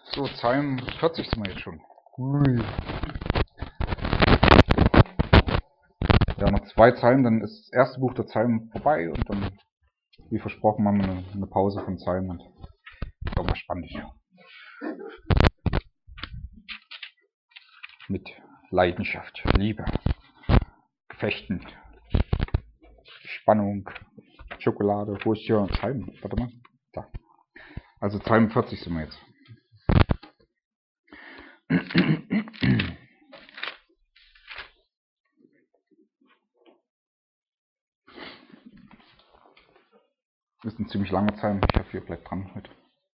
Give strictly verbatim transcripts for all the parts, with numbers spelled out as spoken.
So, Psalm vierzig sind wir jetzt schon. Ui. Ja, noch zwei Psalmen, dann ist das erste Buch der Psalmen vorbei und dann, wie versprochen, machen wir eine, eine Pause von Psalmen und irgendwas Spannendes. Mit Leidenschaft, Liebe, Gefechten, Spannung, Schokolade. Wo ist hier Psalmen? Warte mal. Da. Also Psalm vierzig sind wir jetzt. Das ist ein ziemlich langer Psalm. Ich hoffe, ihr bleibt dran heute.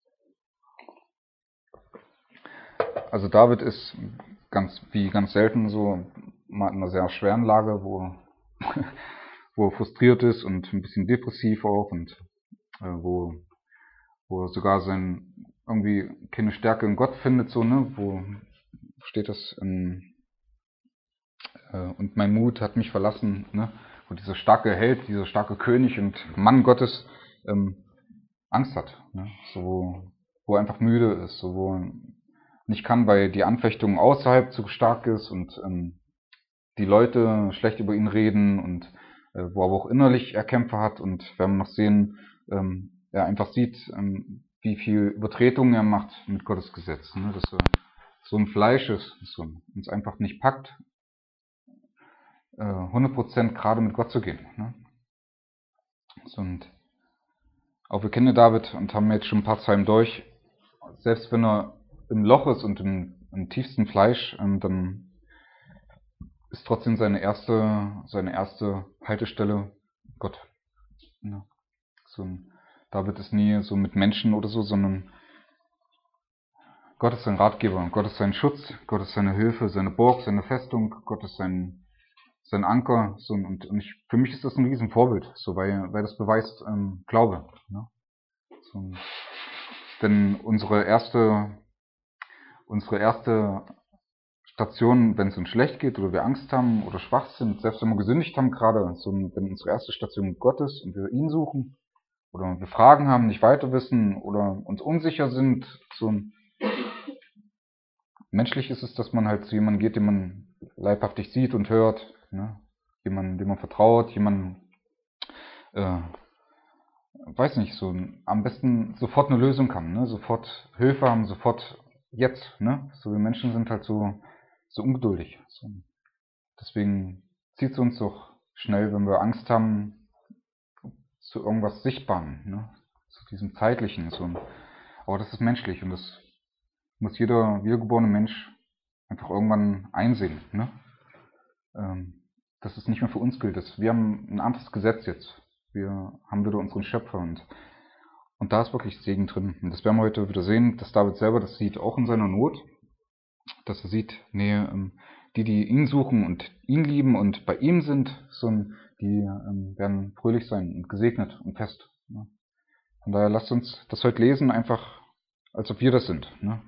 Also David ist ganz wie ganz selten so mal in einer sehr schweren Lage, wo, wo er frustriert ist und ein bisschen depressiv auch und äh, wo, wo er sogar sein irgendwie keine Stärke in Gott findet, so, ne? Wo steht das in, äh, und mein Mut hat mich verlassen, ne? Wo dieser starke Held, dieser starke König und Mann Gottes ähm, Angst hat, ne? So, wo, wo er einfach müde ist, so, wo er nicht kann, weil die Anfechtung außerhalb zu stark ist und ähm, die Leute schlecht über ihn reden und äh, wo er aber auch innerlich er Kämpfe hat und wenn wir noch sehen, ähm, er einfach sieht, ähm, wie viel Übertretungen er macht mit Gottes Gesetz, ne? Dass er so ein Fleisch ist, so uns einfach nicht packt, äh, hundert Prozent gerade mit Gott zu gehen, ne? So, und auch wir kennen David und haben jetzt schon ein paar Psalmen durch, selbst wenn er im Loch ist und im, im tiefsten Fleisch, ähm, dann ist trotzdem seine erste, seine erste Haltestelle Gott. Ja. So, David ist nie so mit Menschen oder so, sondern Gott ist sein Ratgeber, Gott ist sein Schutz, Gott ist seine Hilfe, seine Burg, seine Festung, Gott ist sein, sein Anker. So, und und ich, für mich ist das ein Riesenvorbild, so, weil, weil das beweist ähm, Glaube. Ne? So, denn unsere erste, unsere erste Station, wenn es uns schlecht geht oder wir Angst haben oder schwach sind, selbst wenn wir gesündigt haben gerade, so wenn unsere erste Station Gott ist und wir ihn suchen oder wir Fragen haben, nicht weiter wissen oder uns unsicher sind, so menschlich ist es, dass man halt zu jemandem geht, den man leibhaftig sieht und hört, ne? Jemanden, dem man vertraut, jemanden, äh, weiß nicht, so am besten sofort eine Lösung haben, ne? Sofort Hilfe haben, sofort jetzt, ne? So wir Menschen sind halt so so ungeduldig. So. Deswegen zieht es uns doch schnell, wenn wir Angst haben, zu irgendwas Sichtbarem, ne? Zu diesem Zeitlichen. So. Aber das ist menschlich und das muss jeder wiedergeborene Mensch einfach irgendwann einsehen, ne? Ähm, dass es nicht mehr für uns gilt. Dass wir haben ein anderes Gesetz jetzt. Wir haben wieder unseren Schöpfer und, und da ist wirklich Segen drin. Und das werden wir heute wieder sehen, dass David selber das sieht, auch in seiner Not, dass er sieht, nee, ähm, die, die ihn suchen und ihn lieben und bei ihm sind, so, die ähm, werden fröhlich sein und gesegnet und fest. Ne? Von daher lasst uns das heute lesen, einfach als ob wir das sind. Ne?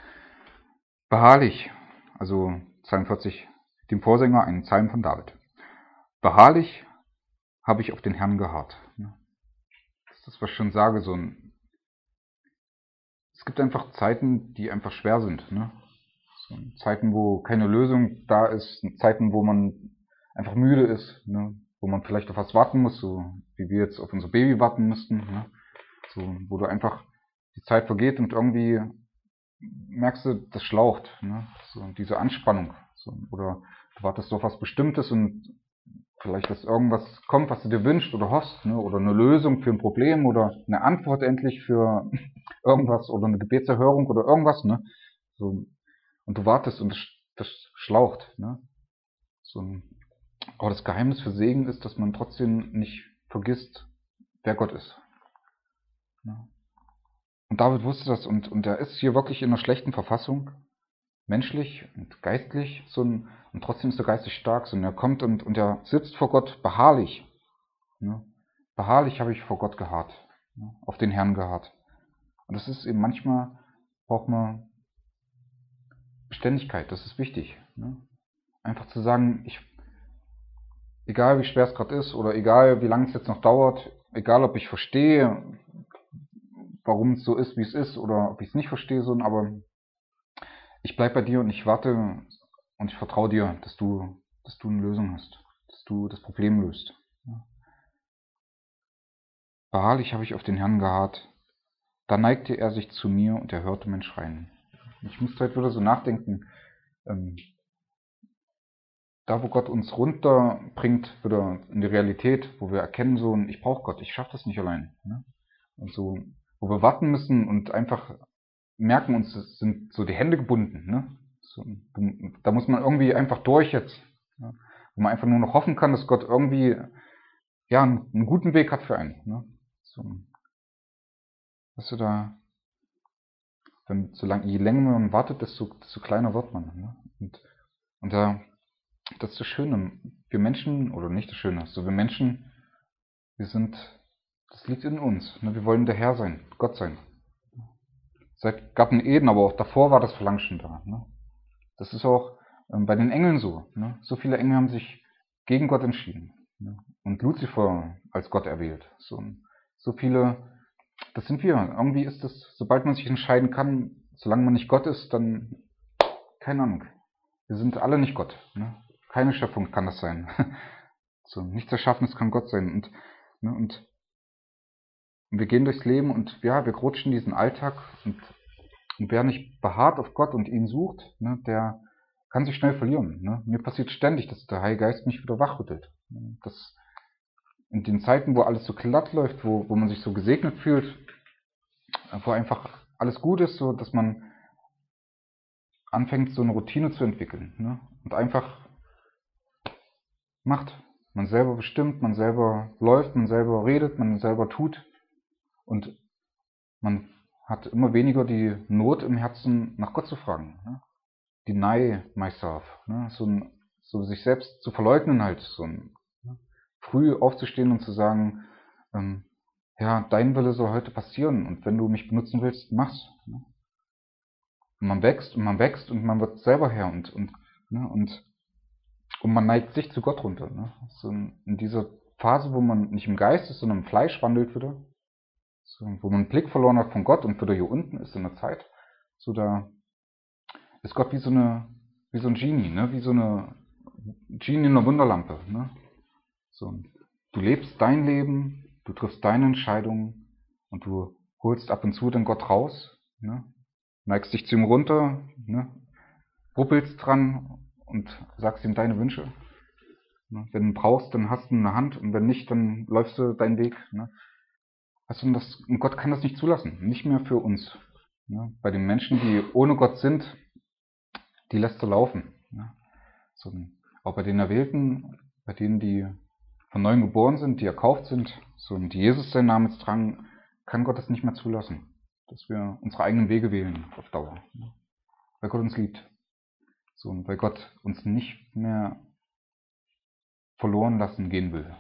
Beharrlich, also Psalm vierzig, dem Vorsänger, ein Psalm von David. Beharrlich habe ich auf den Herrn geharrt. Ne? Das ist das, was ich schon sage. So ein, es gibt einfach Zeiten, die einfach schwer sind. Ne? Zeiten, wo keine Lösung da ist, Zeiten, wo man einfach müde ist, ne? Wo man vielleicht auf was warten muss, so wie wir jetzt auf unser Baby warten müssten, ne? So, wo du einfach die Zeit vergeht und irgendwie merkst du, das schlaucht, ne? So diese Anspannung, so, oder du wartest auf was Bestimmtes und vielleicht, dass irgendwas kommt, was du dir wünschst oder hoffst, ne? Oder eine Lösung für ein Problem oder eine Antwort endlich für irgendwas oder eine Gebetserhörung oder irgendwas, ne? So. Und du wartest und das, das schlaucht. Ne? So ein, aber das Geheimnis für Segen ist, dass man trotzdem nicht vergisst, wer Gott ist. Ne? Und David wusste das und, und er ist hier wirklich in einer schlechten Verfassung, menschlich und geistlich, so ein, und trotzdem ist er geistig stark. So, und er kommt und, und er sitzt vor Gott beharrlich. Ne? Beharrlich habe ich vor Gott geharrt, ne? Auf den Herrn geharrt. Und das ist eben manchmal, braucht man Beständigkeit, das ist wichtig. Ne? Einfach zu sagen, ich, egal wie schwer es gerade ist oder egal wie lange es jetzt noch dauert, egal ob ich verstehe, warum es so ist, wie es ist oder ob ich es nicht verstehe, so, aber ich bleib bei dir und ich warte und ich vertraue dir, dass du, dass du eine Lösung hast, dass du das Problem löst. Ja. Beharrlich habe ich auf den Herrn geharrt. Da neigte er sich zu mir und er hörte mein Schreien. Ich musste heute wieder so nachdenken, ähm, da wo Gott uns runterbringt, wieder in die Realität, wo wir erkennen so, ich brauche Gott, ich schaffe das nicht allein. Ne? Und so, wo wir warten müssen und einfach merken, uns sind so die Hände gebunden. Ne? So, da muss man irgendwie einfach durch jetzt. Ne? Wo man einfach nur noch hoffen kann, dass Gott irgendwie ja, einen, einen guten Weg hat für einen. Ne? So, weißt du, da, wenn, solange, je länger man wartet, desto, desto kleiner wird man. Ne? Und, und da, das ist das Schöne. Wir Menschen, oder nicht das Schöne, so wir Menschen, wir sind, das liegt in uns. Ne? Wir wollen der Herr sein, Gott sein. Seit Garten Eden, aber auch davor war das Verlangen schon da. Ne? Das ist auch ähm, bei den Engeln so. Ne? So viele Engel haben sich gegen Gott entschieden. Ne? Und Luzifer als Gott erwählt. So, so viele, das sind wir. Irgendwie ist das, sobald man sich entscheiden kann, solange man nicht Gott ist, dann, keine Ahnung. Wir sind alle nicht Gott. Ne? Keine Schöpfung kann das sein. So, nichts Erschaffenes kann Gott sein. Und, ne, und wir gehen durchs Leben und ja, wir rutschen diesen Alltag und, und wer nicht beharrt auf Gott und ihn sucht, ne, der kann sich schnell verlieren. Ne? Mir passiert ständig, dass der Heilige Geist mich wieder wachrüttelt. Das, in den Zeiten, wo alles so glatt läuft, wo, wo man sich so gesegnet fühlt, wo einfach alles gut ist, so dass man anfängt, so eine Routine zu entwickeln. Ne? Und einfach macht. Man selber bestimmt, man selber läuft, man selber redet, man selber tut. Und man hat immer weniger die Not im Herzen, nach Gott zu fragen. Ne? Deny myself. Ne? So, ein, so sich selbst zu verleugnen halt. So ein, ne? Früh aufzustehen und zu sagen, ähm, ja, dein Wille soll heute passieren. Und wenn du mich benutzen willst, mach's. Ne? Und man wächst und man wächst und man wird selber Herr. Und, und, ne? und, und man neigt sich zu Gott runter. Ne? So in dieser Phase, wo man nicht im Geist ist, sondern im Fleisch wandelt wieder. So, wo man einen Blick verloren hat von Gott und wieder hier unten ist in der Zeit, so da ist Gott wie so eine, wie so ein Genie, ne? Wie so eine Genie in einer Wunderlampe, ne? So, du lebst dein Leben, du triffst deine Entscheidungen und du holst ab und zu den Gott raus, ne? Neigst dich zu ihm runter, ne? Ruppelst dran und sagst ihm deine Wünsche. Ne? Wenn du brauchst, dann hast du eine Hand und wenn nicht, dann läufst du deinen Weg, ne? Also und, das, und Gott kann das nicht zulassen, nicht mehr für uns. Ne? Bei den Menschen, die ohne Gott sind, die lässt er laufen. Ne? So, auch bei den Erwählten, bei denen, die von neuem geboren sind, die erkauft sind, so, und die Jesus seinen Namen jetzt tragen, kann Gott das nicht mehr zulassen, dass wir unsere eigenen Wege wählen auf Dauer. Ne? Weil Gott uns liebt. So, und weil Gott uns nicht mehr verloren lassen gehen will.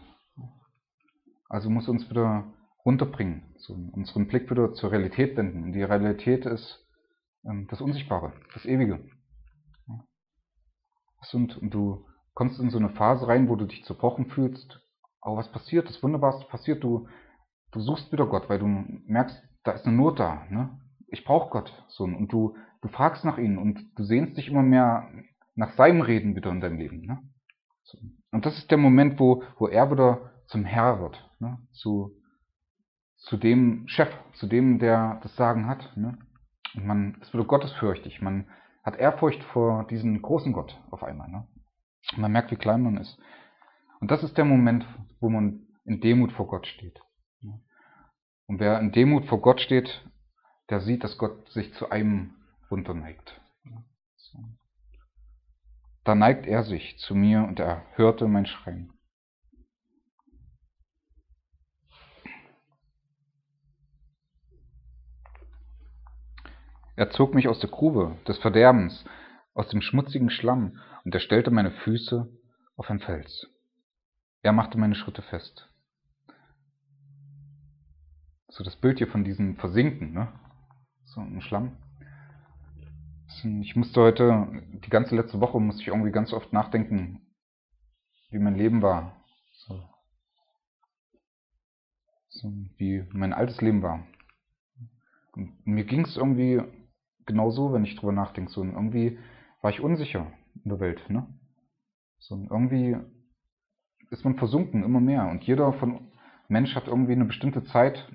Also muss uns wieder runterbringen, so unseren Blick wieder zur Realität wenden. Und die Realität ist ähm, das Unsichtbare, das Ewige. Und, und du kommst in so eine Phase rein, wo du dich zerbrochen fühlst. Aber was passiert? Das Wunderbarste passiert. Du, du suchst wieder Gott, weil du merkst, da ist eine Not da. Ne? Ich brauche Gott. So, und du, du fragst nach ihm und du sehnst dich immer mehr nach seinem Reden wieder in deinem Leben. Ne? So. Und das ist der Moment, wo, wo er wieder zum Herr wird. Ne? Zu, zu dem Chef, zu dem, der das Sagen hat. Ne? Und man ist wieder gottesfürchtig. Man hat Ehrfurcht vor diesem großen Gott auf einmal. Ne? Und man merkt, wie klein man ist. Und das ist der Moment, wo man in Demut vor Gott steht. Und wer in Demut vor Gott steht, der sieht, dass Gott sich zu einem runterneigt. Da neigt er sich zu mir und er hörte mein Schreien. Er zog mich aus der Grube des Verderbens, aus dem schmutzigen Schlamm, und er stellte meine Füße auf ein Fels. Er machte meine Schritte fest. So das Bild hier von diesem Versinken, ne? So im Schlamm. Ich musste heute, die ganze letzte Woche, musste ich irgendwie ganz oft nachdenken, wie mein Leben war. So, so wie mein altes Leben war. Und mir ging es irgendwie genau so, wenn ich drüber nachdenke. So, und irgendwie war ich unsicher in der Welt. Ne? So, und irgendwie ist man versunken, immer mehr. Und jeder von Mensch hat irgendwie eine bestimmte Zeit,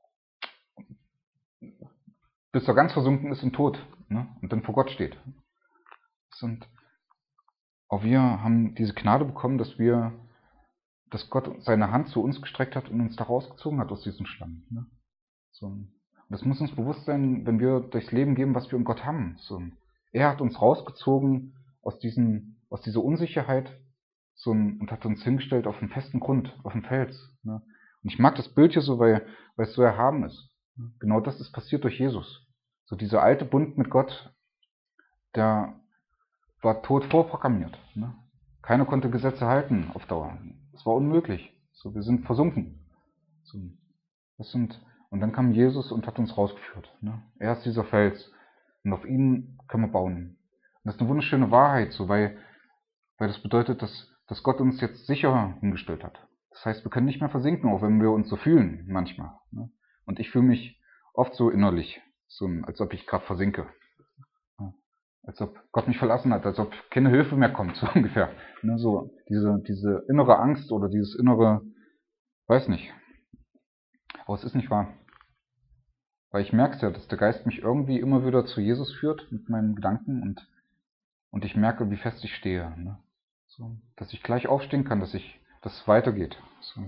bis er ganz versunken ist und tot. Ne? Und dann vor Gott steht. Und auch wir haben diese Gnade bekommen, dass wir, dass Gott seine Hand zu uns gestreckt hat und uns da rausgezogen hat aus diesem Schlamm. Ne? So. Und das muss uns bewusst sein, wenn wir durchs Leben gehen, was wir in Gott haben. So. Er hat uns rausgezogen aus, diesen, aus dieser Unsicherheit so, und hat uns hingestellt auf einen festen Grund, auf einen Fels. Ne? Und ich mag das Bild hier so, weil, weil es so erhaben ist. Genau das ist passiert durch Jesus. So dieser alte Bund mit Gott, der war tot vorprogrammiert. Ne? Keiner konnte Gesetze halten auf Dauer. Es war unmöglich. So, wir sind versunken. So, das sind, und dann kam Jesus und hat uns rausgeführt. Ne? Er ist dieser Fels. Und auf ihn können wir bauen. Und das ist eine wunderschöne Wahrheit, so, weil, weil das bedeutet, dass, dass Gott uns jetzt sicher hingestellt hat. Das heißt, wir können nicht mehr versinken, auch wenn wir uns so fühlen, manchmal. Ne? Und ich fühle mich oft so innerlich, so, als ob ich gerade versinke. Als ob Gott mich verlassen hat, als ob keine Hilfe mehr kommt, so ungefähr. Ne, so diese, diese innere Angst oder dieses innere, weiß nicht. Aber es ist nicht wahr. Weil ich merke es ja, dass der Geist mich irgendwie immer wieder zu Jesus führt mit meinen Gedanken und, und ich merke, wie fest ich stehe. Ne? So, dass ich gleich aufstehen kann, dass ich, dass es weitergeht. So.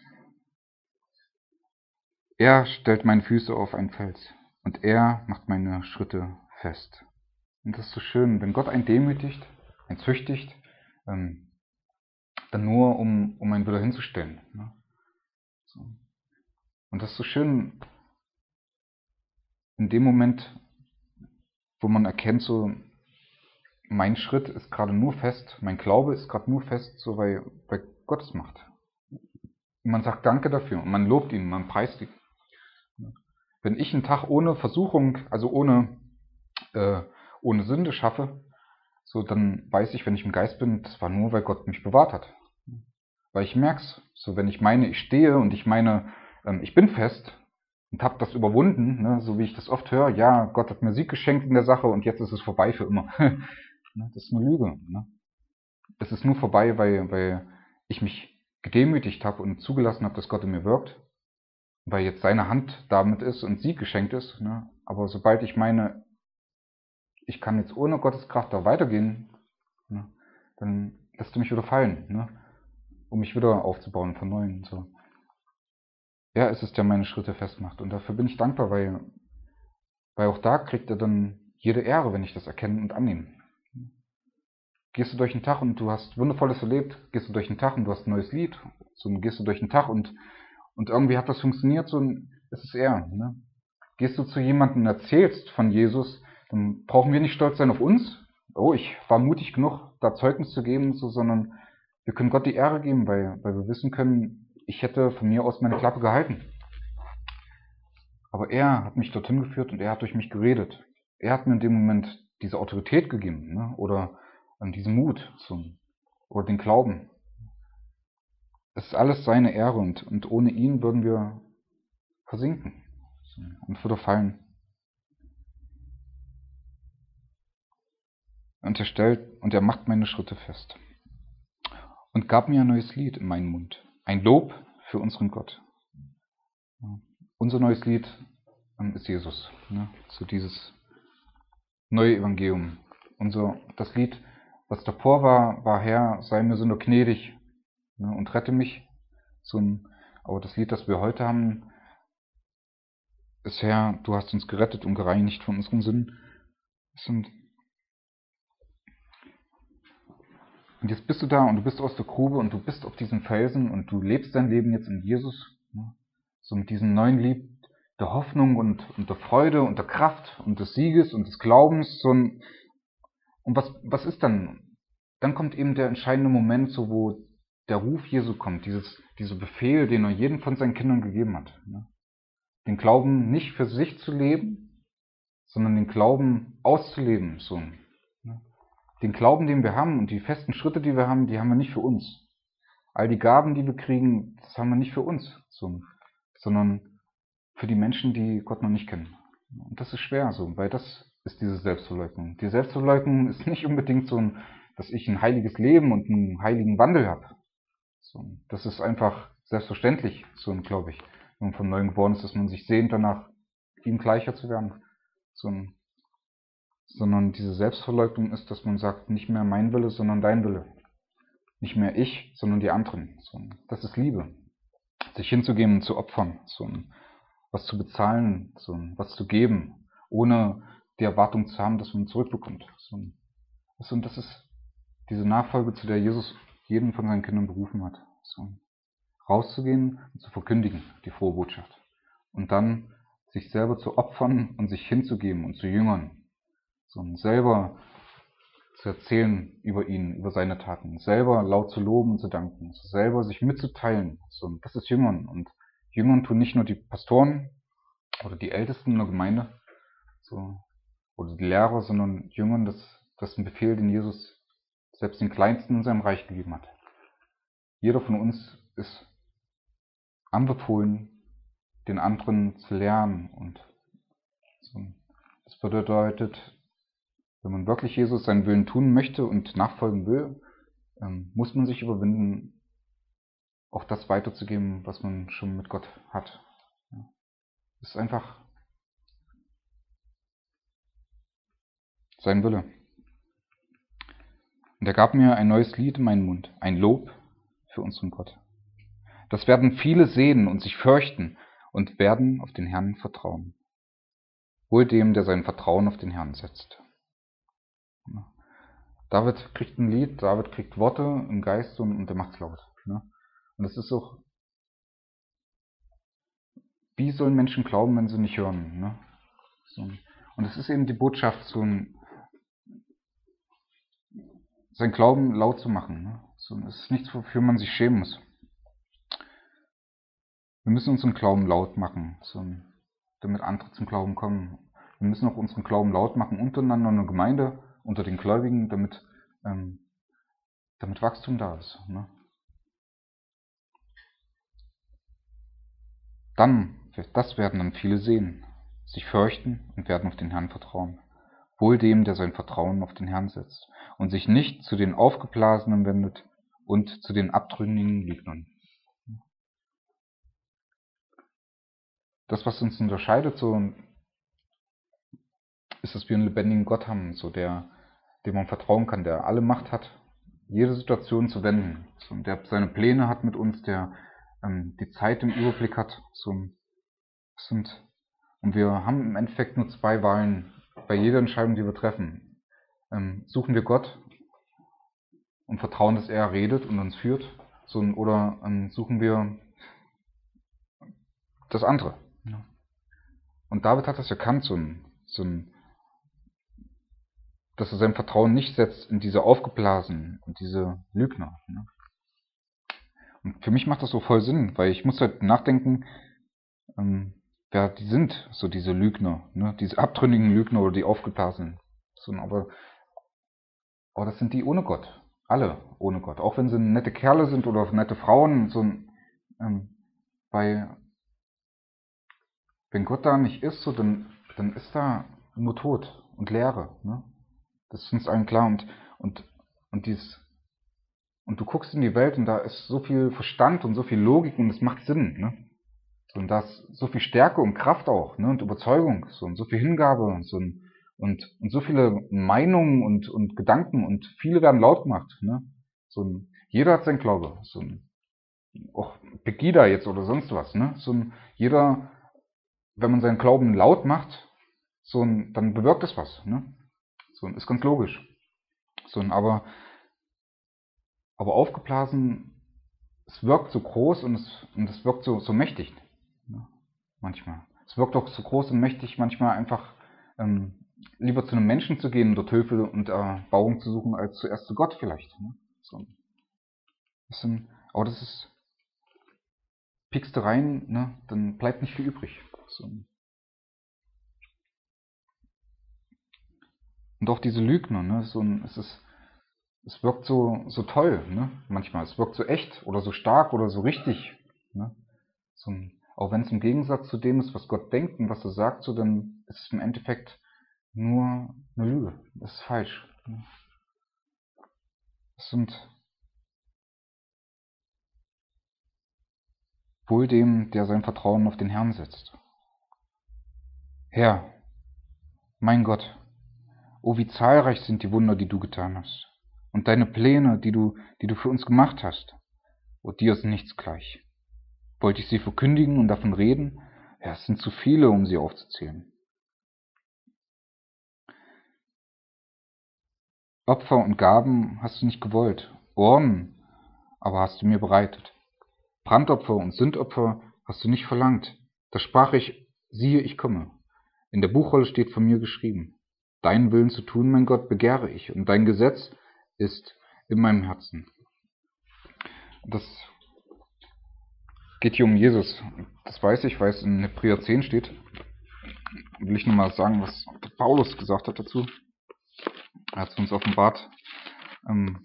Er stellt meine Füße auf einen Fels und er macht meine Schritte fest. Und das ist so schön, wenn Gott einen demütigt, einen züchtigt, ähm, dann nur, um, um einen wieder hinzustellen. Ne? So. Und das ist so schön in dem Moment, wo man erkennt, so mein Schritt ist gerade nur fest, mein Glaube ist gerade nur fest, so weil, weil Gott es macht. Und man sagt Danke dafür und man lobt ihn, man preist ihn. Wenn ich einen Tag ohne Versuchung, also ohne, äh, ohne Sünde schaffe, so dann weiß ich, wenn ich im Geist bin, das war nur, weil Gott mich bewahrt hat. Weil ich merke es, so wenn ich meine, ich stehe und ich meine, ähm, ich bin fest und habe das überwunden, ne, so wie ich das oft höre, ja, Gott hat mir Sieg geschenkt in der Sache und jetzt ist es vorbei für immer. Das ist eine Lüge. Ne? Es ist nur vorbei, weil, weil ich mich gedemütigt habe und zugelassen habe, dass Gott in mir wirkt, weil jetzt seine Hand damit ist und Sieg geschenkt ist. Ne? Aber sobald ich meine, ich kann jetzt ohne Gottes Kraft da weitergehen, ne, dann lässt du mich wieder fallen, ne? Um mich wieder aufzubauen von neuem. So. Er ist es, der meine Schritte festmacht. Und dafür bin ich dankbar, weil, weil auch da kriegt er dann jede Ehre, wenn ich das erkenne und annehme. Gehst du durch den Tag und du hast Wundervolles erlebt, gehst du durch den Tag und du hast ein neues Lied, so gehst du durch den Tag und, und irgendwie hat das funktioniert, so ist es er. Ne? Gehst du zu jemandem und erzählst von Jesus, dann brauchen wir nicht stolz sein auf uns. Oh, ich war mutig genug, da Zeugnis zu geben, so, sondern wir können Gott die Ehre geben, weil, weil wir wissen können, ich hätte von mir aus meine Klappe gehalten. Aber er hat mich dorthin geführt und er hat durch mich geredet. Er hat mir in dem Moment diese Autorität gegeben, ne? Oder ähm, diesen Mut zum, oder den Glauben. Es ist alles seine Ehre und, und ohne ihn würden wir versinken und würde fallen. Und er stellt und er macht meine Schritte fest und gab mir ein neues Lied in meinen Mund, ein Lob für unseren Gott. Ja. Unser neues Lied ähm, ist Jesus, ne? So dieses neue Evangelium. Unser, das Lied, was davor war, war Herr, sei mir so nur gnädig, ne, und rette mich. So ein, aber das Lied, das wir heute haben, ist Herr, du hast uns gerettet und gereinigt von unseren Sünden. Sind, und jetzt bist du da und du bist aus der Grube und du bist auf diesem Felsen und du lebst dein Leben jetzt in Jesus, ne, so mit diesem neuen Lied der Hoffnung und, und der Freude und der Kraft und des Sieges und des Glaubens. So ein, und was, was ist dann? Dann kommt eben der entscheidende Moment, so wo der Ruf Jesu kommt, dieses, dieser Befehl, den er jedem von seinen Kindern gegeben hat. Ne? Den Glauben nicht für sich zu leben, sondern den Glauben auszuleben. So. Ne? Den Glauben, den wir haben und die festen Schritte, die wir haben, die haben wir nicht für uns. All die Gaben, die wir kriegen, das haben wir nicht für uns, so, sondern für die Menschen, die Gott noch nicht kennen. Und das ist schwer so, weil das ist diese Selbstverleugnung. Die Selbstverleugnung ist nicht unbedingt so ein, dass ich ein heiliges Leben und einen heiligen Wandel habe. So, das ist einfach selbstverständlich, so glaube ich, wenn man von Neuem geboren ist, dass man sich sehnt danach, ihm gleicher zu werden. So, sondern diese Selbstverleugnung ist, dass man sagt, nicht mehr mein Wille, sondern dein Wille. Nicht mehr ich, sondern die anderen. So, das ist Liebe. Sich hinzugeben und zu opfern, so was zu bezahlen, so was zu geben, ohne die Erwartung zu haben, dass man zurückbekommt. So, und das ist diese Nachfolge, zu der Jesus jeden von seinen Kindern berufen hat. So, rauszugehen und zu verkündigen, die frohe Botschaft. Und dann sich selber zu opfern und sich hinzugeben und zu jüngern. So, und selber zu erzählen über ihn, über seine Taten, selber laut zu loben und zu danken, selber sich mitzuteilen. So, das ist Jüngern. Und Jüngern tun nicht nur die Pastoren oder die Ältesten in der Gemeinde so, oder die Lehrer, sondern Jüngern, das, das ist ein Befehl, den Jesus selbst den Kleinsten in seinem Reich gegeben hat. Jeder von uns ist anbefohlen, den anderen zu lernen. Und so, das bedeutet, wenn man wirklich Jesus seinen Willen tun möchte und nachfolgen will, ähm, muss man sich überwinden, auch das weiterzugeben, was man schon mit Gott hat. Ja. Das ist einfach sein Wille. Und er gab mir ein neues Lied in meinen Mund, ein Lob für unseren Gott. Das werden viele sehen und sich fürchten und werden auf den Herrn vertrauen. Wohl dem, der sein Vertrauen auf den Herrn setzt. Ja. David kriegt ein Lied, David kriegt Worte im Geist und, und der macht's laut. Ne? Und das ist auch, wie sollen Menschen glauben, wenn sie nicht hören? Ne? So. Und es ist eben die Botschaft, so ein, sein Glauben laut zu machen. Ne? So, es ist nichts, wofür man sich schämen muss. Wir müssen unseren Glauben laut machen, so, damit andere zum Glauben kommen. Wir müssen auch unseren Glauben laut machen untereinander in der Gemeinde, unter den Gläubigen, damit, ähm, damit Wachstum da ist. Ne? Dann, das werden dann viele sehen, sich fürchten und werden auf den Herrn vertrauen. Wohl dem, der sein Vertrauen auf den Herrn setzt und sich nicht zu den Aufgeblasenen wendet und zu den abtrünnigen Lügnern. Das, was uns unterscheidet, so, ist, dass wir einen lebendigen Gott haben, so der, dem man vertrauen kann, der alle Macht hat, jede Situation zu wenden, so, der seine Pläne hat mit uns, der ähm, die Zeit im Überblick hat. So, sind, und wir haben im Endeffekt nur zwei Wahlen bei jeder Entscheidung, die wir treffen. Ähm, suchen wir Gott und vertrauen, dass er redet und uns führt, so, oder ähm, suchen wir das andere. Ja. Und David hat das erkannt, so ein, so ein, dass er sein Vertrauen nicht setzt in diese Aufgeblasenen und diese Lügner. Ne? Und für mich macht das so voll Sinn, weil ich muss halt nachdenken, ähm, wer die sind, so diese Lügner, ne? Diese abtrünnigen Lügner oder die Aufgeblasenen. So, aber, aber das sind die ohne Gott. Alle ohne Gott. Auch wenn sie nette Kerle sind oder nette Frauen, so ähm, bei wenn Gott da nicht ist, so, dann, dann ist da nur Tod und Leere. Ne? Das ist uns allen klar. Und, und, und, dies, und du guckst in die Welt und da ist so viel Verstand und so viel Logik und es macht Sinn. Ne? So, und da ist so viel Stärke und Kraft auch, ne? Und Überzeugung so, und so viel Hingabe und, so, und, und so viele Meinungen und, und Gedanken und viele werden laut gemacht. Ne? So, jeder hat sein Glaube. So, auch Pegida jetzt oder sonst was. Ne? So, jeder... Wenn man seinen Glauben laut macht, so, dann bewirkt es was. Ne? So, ist ganz logisch. So, aber, aber aufgeblasen, es wirkt so groß und es, und es wirkt so, so mächtig. Ne? Manchmal. Es wirkt auch so groß und mächtig, manchmal einfach ähm, lieber zu einem Menschen zu gehen, dort Hilfe und Erbauung zu suchen, als zuerst zu Gott vielleicht. Ne? So. Das sind, aber das ist, piekst du rein, ne? Dann bleibt nicht viel übrig. So. Und auch diese Lügner, ne? So ein, es ist, es wirkt so, so toll, ne? Manchmal. Es wirkt so echt oder so stark oder so richtig. Ne? So ein, auch wenn es im Gegensatz zu dem ist, was Gott denkt und was er sagt, so, dann ist es im Endeffekt nur eine Lüge. Das ist falsch. Es sind wohl dem, der sein Vertrauen auf den Herrn setzt. Herr, mein Gott, oh, wie zahlreich sind die Wunder, die du getan hast, und deine Pläne, die du, die du für uns gemacht hast. Oh, dir ist nichts gleich. Wollte ich sie verkündigen und davon reden? Ja, es sind zu viele, um sie aufzuzählen. Opfer und Gaben hast du nicht gewollt, Ohren aber hast du mir bereitet. Brandopfer und Sündopfer hast du nicht verlangt. Da sprach ich, siehe, ich komme. In der Buchrolle steht von mir geschrieben. Deinen Willen zu tun, mein Gott, begehre ich, und dein Gesetz ist in meinem Herzen. Das geht hier um Jesus. Das weiß ich, weil es in Hebräer zehn steht. Will ich nochmal sagen, was Paulus gesagt hat dazu. Er hat es uns offenbart, ähm,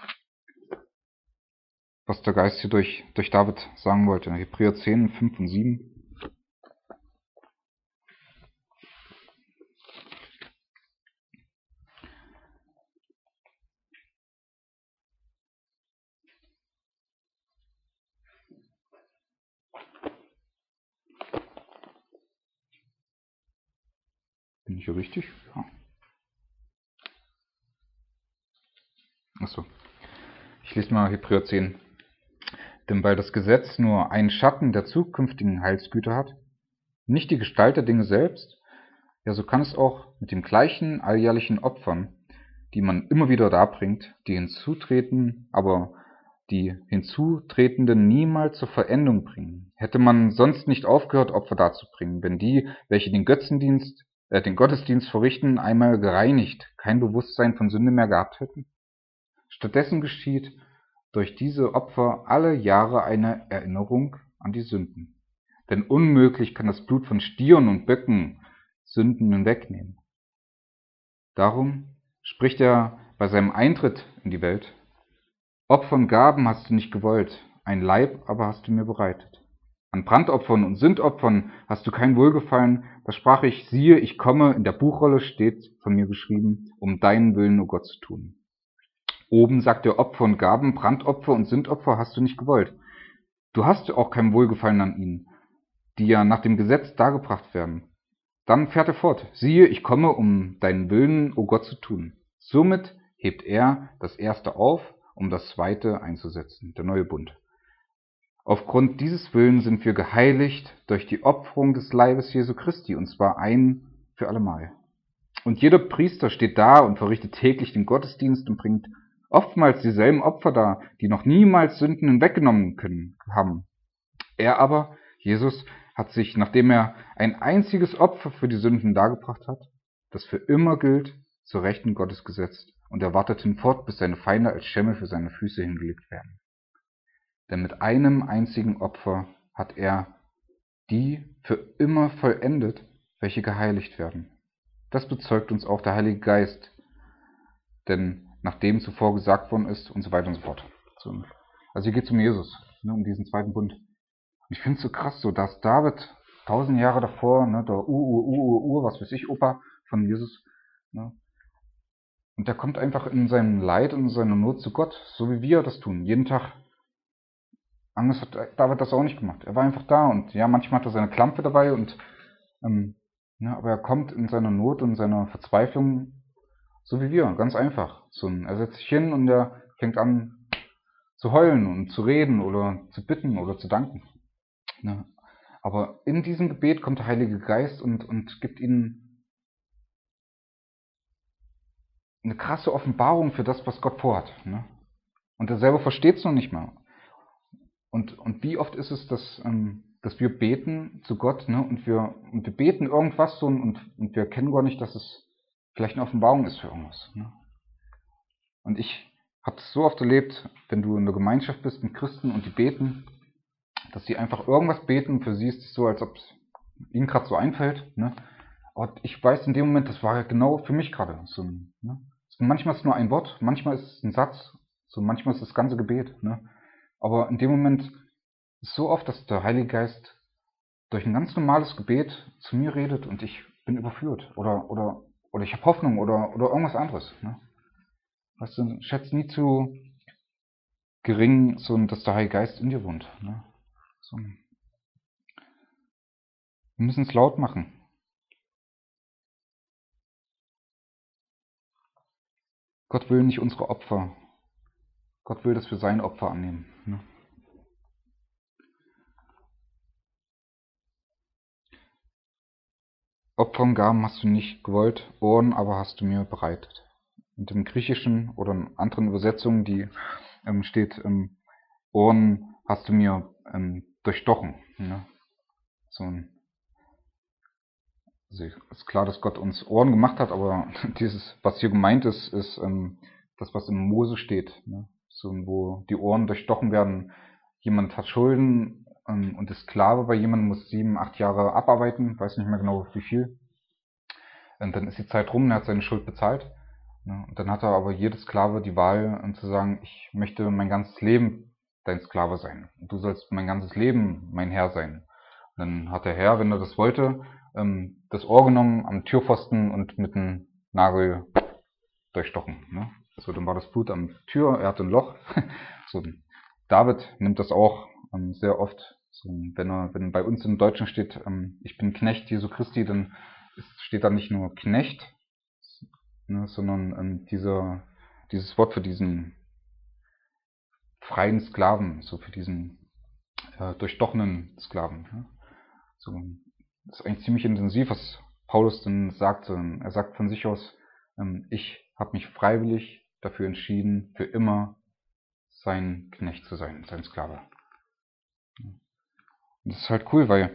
was der Geist hier durch, durch David sagen wollte. Hebräer zehn, fünf und sieben. Bin ich hier richtig? Ja. Achso. Ich lese mal Hebräer zehn. Denn weil das Gesetz nur einen Schatten der zukünftigen Heilsgüter hat, nicht die Gestalt der Dinge selbst, ja, so kann es auch mit den gleichen alljährlichen Opfern, die man immer wieder darbringt, die hinzutreten, aber die hinzutretenden niemals zur Verendung bringen. Hätte man sonst nicht aufgehört, Opfer darzubringen, wenn die, welche den Götzendienst, äh, den Gottesdienst verrichten, einmal gereinigt, kein Bewusstsein von Sünde mehr gehabt hätten? Stattdessen geschieht durch diese Opfer alle Jahre eine Erinnerung an die Sünden. Denn unmöglich kann das Blut von Stieren und Böcken Sünden hinwegnehmen. Darum spricht er bei seinem Eintritt in die Welt: Opfer und Gaben hast du nicht gewollt, ein Leib aber hast du mir bereitet. An Brandopfern und Sündopfern hast du kein Wohlgefallen. Da sprach ich, siehe, ich komme, in der Buchrolle steht von mir geschrieben, um deinen Willen, o Gott, zu tun. Oben sagt er, Opfer und Gaben, Brandopfer und Sündopfer hast du nicht gewollt. Du hast auch kein Wohlgefallen an ihnen, die ja nach dem Gesetz dargebracht werden. Dann fährt er fort, siehe, ich komme, um deinen Willen, o Gott, zu tun. Somit hebt er das erste auf, um das zweite einzusetzen, der neue Bund. Aufgrund dieses Willens sind wir geheiligt durch die Opferung des Leibes Jesu Christi, und zwar ein für allemal. Und jeder Priester steht da und verrichtet täglich den Gottesdienst und bringt oftmals dieselben Opfer dar, die noch niemals Sünden hinweggenommen können haben. Er aber, Jesus, hat sich, nachdem er ein einziges Opfer für die Sünden dargebracht hat, das für immer gilt, zur Rechten Gottes gesetzt, und er wartet hinfort, bis seine Feinde als Schemmel für seine Füße hingelegt werden. Denn mit einem einzigen Opfer hat er die für immer vollendet, welche geheiligt werden. Das bezeugt uns auch der Heilige Geist, denn nachdem zuvor gesagt worden ist, und so weiter und so fort. Also hier geht es um Jesus, ne, um diesen zweiten Bund. Ich finde es so krass, so dass David tausend Jahre davor, ne, der Ur-Ur-Ur-Ur, was weiß ich, Opa von Jesus, ne, und der kommt einfach in seinem Leid und in seiner Not zu Gott, so wie wir das tun, jeden Tag. Anders hat David das auch nicht gemacht. Er war einfach da, und ja, manchmal hat er seine Klampe dabei, und ähm, ne, aber er kommt in seiner Not und seiner Verzweiflung so wie wir, ganz einfach. So, er setzt sich hin und er fängt an zu heulen und zu reden oder zu bitten oder zu danken. Ne? Aber in diesem Gebet kommt der Heilige Geist und, und gibt ihnen eine krasse Offenbarung für das, was Gott vorhat. Ne? Und er selber versteht es noch nicht mal. Und, und wie oft ist es, dass, ähm, dass wir beten zu Gott, ne? und, wir, und wir beten irgendwas so, und, und wir erkennen gar nicht, dass es vielleicht eine Offenbarung ist für irgendwas. Ne? Und ich habe es so oft erlebt, wenn du in der Gemeinschaft bist mit Christen und die beten, dass sie einfach irgendwas beten, und für sie ist es so, als ob es ihnen gerade so einfällt. Ne? Und ich weiß in dem Moment, das war ja genau für mich gerade. So, ne? Manchmal ist es nur ein Wort, manchmal ist es ein Satz, so manchmal ist es das ganze Gebet. Ne? Aber in dem Moment ist es so oft, dass der Heilige Geist durch ein ganz normales Gebet zu mir redet und ich bin überführt. Oder, oder oder ich habe Hoffnung oder, oder irgendwas anderes. Ne? Weißt du, schätz nie zu gering, so, dass der Heilige Geist in dir wohnt. Ne? So. Wir müssen es laut machen. Gott will nicht unsere Opfer. Gott will, dass wir sein Opfer annehmen. Ne? Opfer und Gaben hast du nicht gewollt, Ohren aber hast du mir bereitet. Und im Griechischen oder in anderen Übersetzungen, die ähm, steht, ähm, Ohren hast du mir ähm, durchstochen. Ne? So ein, also ist klar, dass Gott uns Ohren gemacht hat, aber dieses, was hier gemeint ist, ist ähm, das, was im Mose steht. Ne? So, wo die Ohren durchstochen werden. Jemand hat Schulden ähm, und ist Sklave bei jemandem, muss sieben, acht Jahre abarbeiten, weiß nicht mehr genau wie viel. Und dann ist die Zeit rum, er hat seine Schuld bezahlt. Ne? Und dann hat er aber jeder Sklave die Wahl, um zu sagen, ich möchte mein ganzes Leben dein Sklave sein. Und du sollst mein ganzes Leben mein Herr sein. Und dann hat der Herr, wenn er das wollte, ähm, das Ohr genommen, am Türpfosten und mit einem Nagel durchstochen. Ne? So, dann war das Blut am Tür, er hatte ein Loch. So, David nimmt das auch ähm, sehr oft. So, wenn er, wenn bei uns im Deutschen steht, ähm, ich bin Knecht Jesu Christi, dann steht da nicht nur Knecht, ne, sondern ähm, dieser, dieses Wort für diesen freien Sklaven, so für diesen äh, durchstochenen Sklaven. Ne? So, das ist eigentlich ziemlich intensiv, was Paulus dann sagt. Er sagt von sich aus, ähm, ich habe mich freiwillig dafür entschieden, für immer sein Knecht zu sein, sein Sklave. Und das ist halt cool, weil,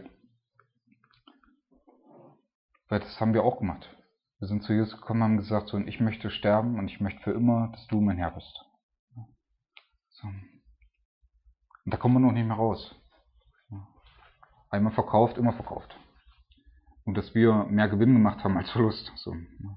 weil das haben wir auch gemacht. Wir sind zu Jesus gekommen und haben gesagt, so, ich möchte sterben und ich möchte für immer, dass du mein Herr bist. So. Und da kommen wir noch nicht mehr raus. Einmal verkauft, immer verkauft. Und dass wir mehr Gewinn gemacht haben als Verlust. So.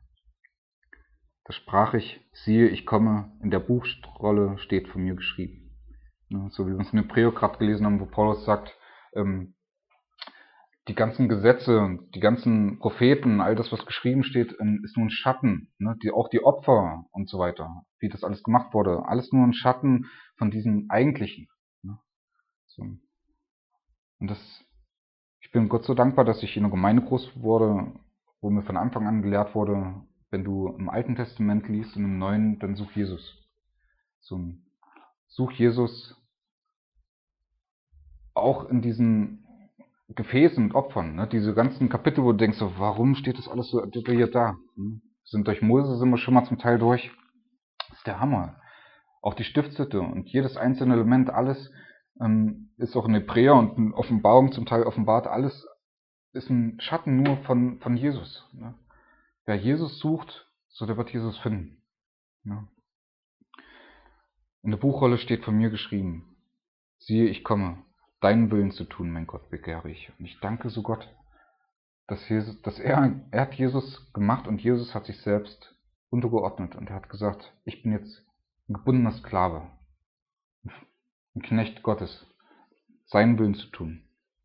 Da sprach ich, siehe, ich komme, in der Buchrolle steht von mir geschrieben. So wie wir uns in Hebräer gerade gelesen haben, wo Paulus sagt, ähm, die ganzen Gesetze, die ganzen Propheten, all das, was geschrieben steht, ist nur ein Schatten. Ne? Die, auch die Opfer und so weiter, wie das alles gemacht wurde, alles nur ein Schatten von diesem Eigentlichen. Ne? So. Und das, ich bin Gott so dankbar, dass ich in einer Gemeinde groß wurde, wo mir von Anfang an gelehrt wurde, wenn du im Alten Testament liest und im Neuen, dann such Jesus. So, such Jesus auch in diesen Gefäßen und Opfern, ne? Diese ganzen Kapitel, wo du denkst, so, warum steht das alles so detailliert da? Ne? Sind durch Mose sind wir schon mal zum Teil durch. Das ist der Hammer. Auch die Stiftshütte und jedes einzelne Element, alles ähm, ist auch in Hebräer und in Offenbarung zum Teil offenbart, alles ist ein Schatten nur von, von Jesus. Ne? Wer Jesus sucht, so der wird Jesus finden. Ne? In der Buchrolle steht von mir geschrieben, siehe, ich komme, deinen Willen zu tun, mein Gott, begehre ich. Und ich danke so Gott, dass, Jesus, dass er, er hat Jesus gemacht und Jesus hat sich selbst untergeordnet und er hat gesagt, ich bin jetzt ein gebundener Sklave, ein Knecht Gottes, seinen Willen zu tun.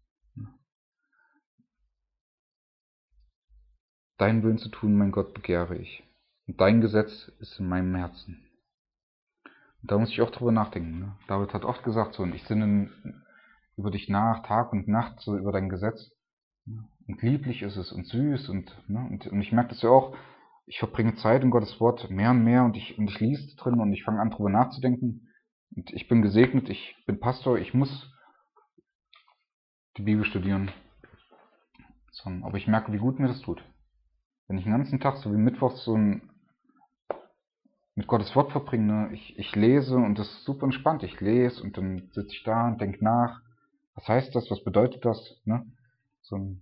Deinen Willen zu tun, mein Gott, begehre ich. Und dein Gesetz ist in meinem Herzen. Und da muss ich auch drüber nachdenken. Ne? David hat oft gesagt, so, und ich sinne über dich nach, Tag und Nacht, so über dein Gesetz. Und lieblich ist es und süß und, ne, und, und ich merke das ja auch, ich verbringe Zeit in Gottes Wort mehr und mehr und ich, und ich lese drin und ich fange an drüber nachzudenken. Und ich bin gesegnet, ich bin Pastor, ich muss die Bibel studieren. So, aber ich merke, wie gut mir das tut. Wenn ich den ganzen Tag, so wie Mittwochs, so ein, mit Gottes Wort verbringe, ne, ich, ich lese und das ist super entspannt. Ich lese und dann sitze ich da und denke nach, was heißt das, was bedeutet das? Ne? So, und,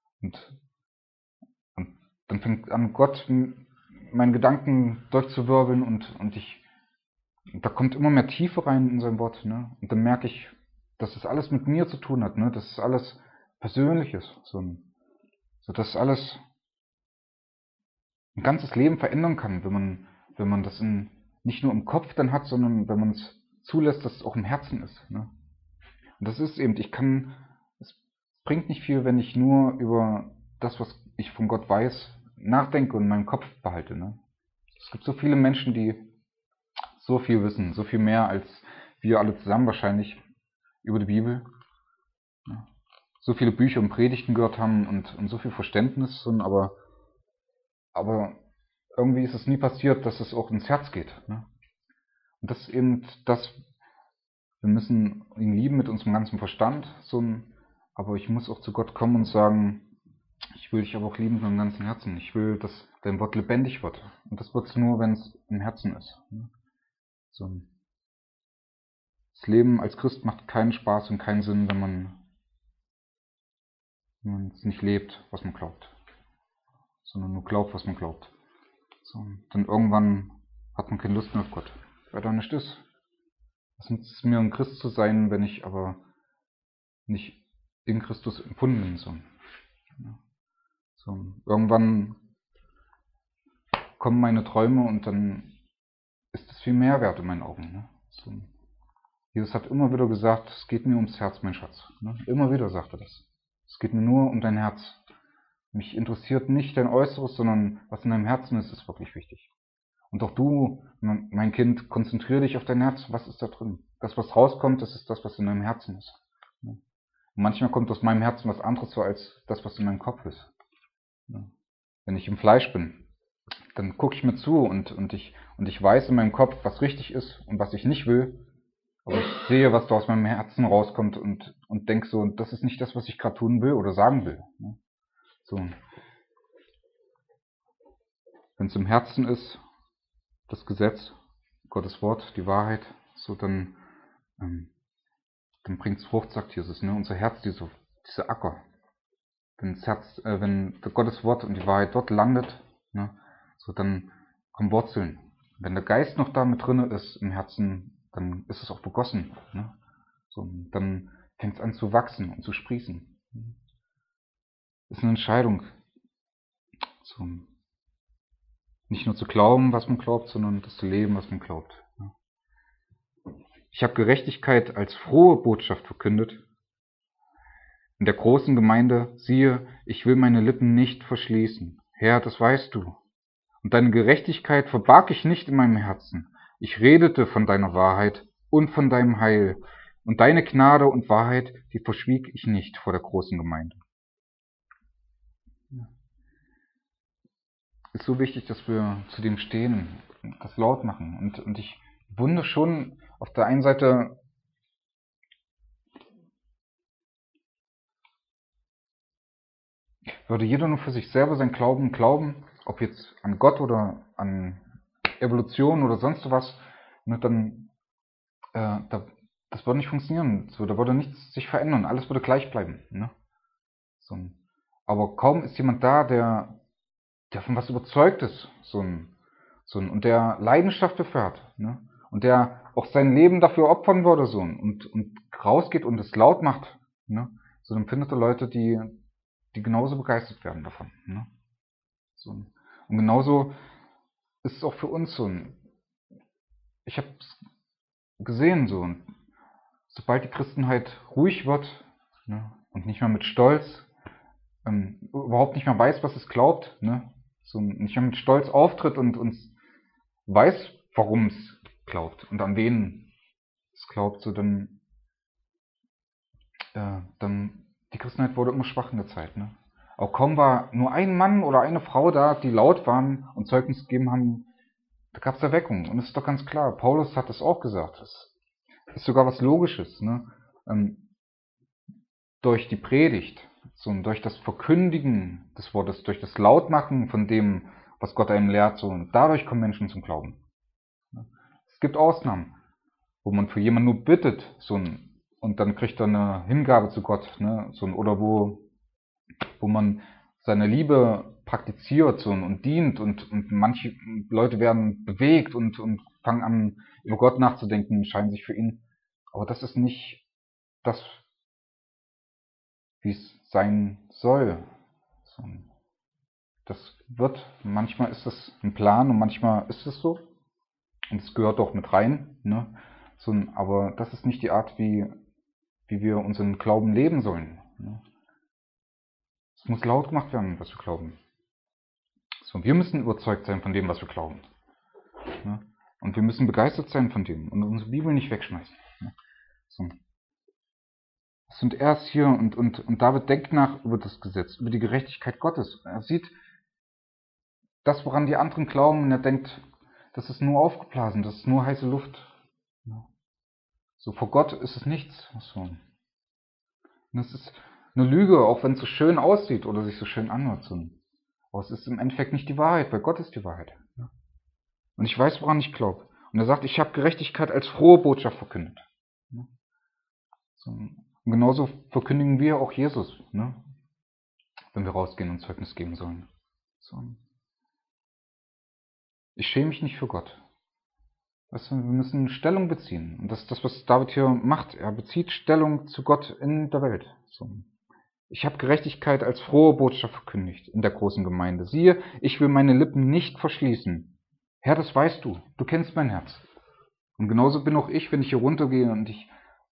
und dann fängt an, Gott meinen Gedanken durchzuwirbeln und, und ich, da kommt immer mehr Tiefe rein in sein Wort, ne? Und dann merke ich, dass es alles mit mir zu tun hat, ne? Dass es alles persönlich ist, so, so dass alles ein ganzes Leben verändern kann, wenn man, wenn man das in, nicht nur im Kopf dann hat, sondern wenn man es zulässt, dass es auch im Herzen ist, ne? Und das ist eben, ich kann, es bringt nicht viel, wenn ich nur über das, was ich von Gott weiß, nachdenke und in meinem Kopf behalte. Ne? Es gibt so viele Menschen, die so viel wissen, so viel mehr als wir alle zusammen wahrscheinlich über die Bibel. Ja. So viele Bücher und Predigten gehört haben und, und so viel Verständnis, aber, aber irgendwie ist es nie passiert, dass es auch ins Herz geht. Ne? Und das ist eben das, wir müssen ihn lieben mit unserem ganzen Verstand, so ein, aber ich muss auch zu Gott kommen und sagen, ich will dich aber auch lieben von meinem ganzen Herzen. Ich will, dass dein Wort lebendig wird. Und das wird es nur, wenn es im Herzen ist. So. Das Leben als Christ macht keinen Spaß und keinen Sinn, wenn man, wenn man es nicht lebt, was man glaubt. Sondern nur glaubt, was man glaubt. So. Dann irgendwann hat man keine Lust mehr auf Gott. Weil da nicht ist. Was nützt es mir, ein Christ zu sein, wenn ich aber nicht in Christus empfunden bin? So. Ja. So. Irgendwann kommen meine Träume und dann ist es viel mehr wert in meinen Augen. Ne? So. Jesus hat immer wieder gesagt, es geht mir ums Herz, mein Schatz. Ne? Immer wieder sagt er das. Es geht mir nur um dein Herz. Mich interessiert nicht dein Äußeres, sondern was in deinem Herzen ist, ist wirklich wichtig. Und auch du, mein Kind, konzentriere dich auf dein Herz. Was ist da drin? Das, was rauskommt, das ist das, was in deinem Herzen ist. Und manchmal kommt aus meinem Herzen was anderes so als das, was in meinem Kopf ist. Wenn ich im Fleisch bin, dann gucke ich mir zu und, und, ich, und ich weiß in meinem Kopf, was richtig ist und was ich nicht will. Aber ich sehe, was da aus meinem Herzen rauskommt und, und denke so, das ist nicht das, was ich gerade tun will oder sagen will. So. Wenn es im Herzen ist, das Gesetz, Gottes Wort, die Wahrheit, so dann, ähm, dann bringt es Frucht, sagt Jesus. Ne? Unser Herz, diese, diese Acker. Wenn das Herz, äh, wenn Gottes Wort und die Wahrheit dort landet, ne, so dann kommen Wurzeln. Wenn der Geist noch da mit drin ist im Herzen, dann ist es auch begossen. Ne? So, dann fängt es an zu wachsen und zu sprießen. Das ist eine Entscheidung. So, nicht nur zu glauben, was man glaubt, sondern das zu leben, was man glaubt. Ich habe Gerechtigkeit als frohe Botschaft verkündet. In der großen Gemeinde, siehe, ich will meine Lippen nicht verschließen. Herr, das weißt du. Und deine Gerechtigkeit verbarg ich nicht in meinem Herzen. Ich redete von deiner Wahrheit und von deinem Heil. Und deine Gnade und Wahrheit, die verschwieg ich nicht vor der großen Gemeinde. Es ist so wichtig, dass wir zu dem stehen, das laut machen. Und, und ich wundere schon auf der einen Seite, würde jeder nur für sich selber sein Glauben glauben, ob jetzt an Gott oder an Evolution oder sonst was, ne, dann äh, da, das würde nicht funktionieren. So, da würde nichts sich verändern, alles würde gleich bleiben. Ne? So, aber kaum ist jemand da, der, der von was überzeugt ist, so ein, so ein, und der Leidenschaft dafür hat, ne? Und der auch sein Leben dafür opfern würde, so und, und rausgeht und es laut macht, ne? So, dann findet er Leute, die, die genauso begeistert werden davon. Ne? So. Und genauso ist es auch für uns so. Ich habe es gesehen, so, und sobald die Christenheit ruhig wird, ne, und nicht mehr mit Stolz, ähm, überhaupt nicht mehr weiß, was es glaubt, ne, so nicht mehr mit Stolz auftritt und uns weiß, warum es glaubt und an wen es glaubt, so dann, äh, dann die Christenheit wurde immer schwach in der Zeit. Ne? Auch kaum war nur ein Mann oder eine Frau da, die laut waren und Zeugnis gegeben haben, da gab es Erweckung. Und es ist doch ganz klar, Paulus hat das auch gesagt. Das ist sogar was Logisches. Ne? Ähm, durch die Predigt, so, und durch das Verkündigen des Wortes, durch das Lautmachen von dem, was Gott einem lehrt, so, und dadurch kommen Menschen zum Glauben. Es gibt Ausnahmen, wo man für jemanden nur bittet, so, und dann kriegt er eine Hingabe zu Gott, ne, so, oder wo, wo man seine Liebe praktiziert, so, und dient, und, und manche Leute werden bewegt und, und fangen an, über Gott nachzudenken, scheinen sich für ihn. Aber das ist nicht das, wie es sein soll. So, das wird, manchmal ist es ein Plan und manchmal ist es so. Und es gehört auch mit rein. Ne? So, aber das ist nicht die Art, wie, wie wir unseren Glauben leben sollen. Ne? Es muss laut gemacht werden, was wir glauben. So, wir müssen überzeugt sein von dem, was wir glauben. Ne? Und wir müssen begeistert sein von dem und unsere Bibel nicht wegschmeißen. Ne? So. Und er ist hier und, und, und David denkt nach über das Gesetz, über die Gerechtigkeit Gottes. Er sieht das, woran die anderen glauben, und er denkt, das ist nur aufgeblasen, das ist nur heiße Luft. So, vor Gott ist es nichts. So. Und das ist eine Lüge, auch wenn es so schön aussieht oder sich so schön anhört. So. Aber es ist im Endeffekt nicht die Wahrheit, weil Gott ist die Wahrheit. Und ich weiß, woran ich glaube. Und er sagt, ich habe Gerechtigkeit als frohe Botschaft verkündet. So. Und genauso verkündigen wir auch Jesus, ne? Wenn wir rausgehen und Zeugnis geben sollen. So. Ich schäme mich nicht für Gott. Weißt du, wir müssen Stellung beziehen. Und das ist das, was David hier macht. Er bezieht Stellung zu Gott in der Welt. So. Ich habe Gerechtigkeit als frohe Botschaft verkündigt in der großen Gemeinde. Siehe, ich will meine Lippen nicht verschließen. Herr, das weißt du. Du kennst mein Herz. Und genauso bin auch ich, wenn ich hier runtergehe und ich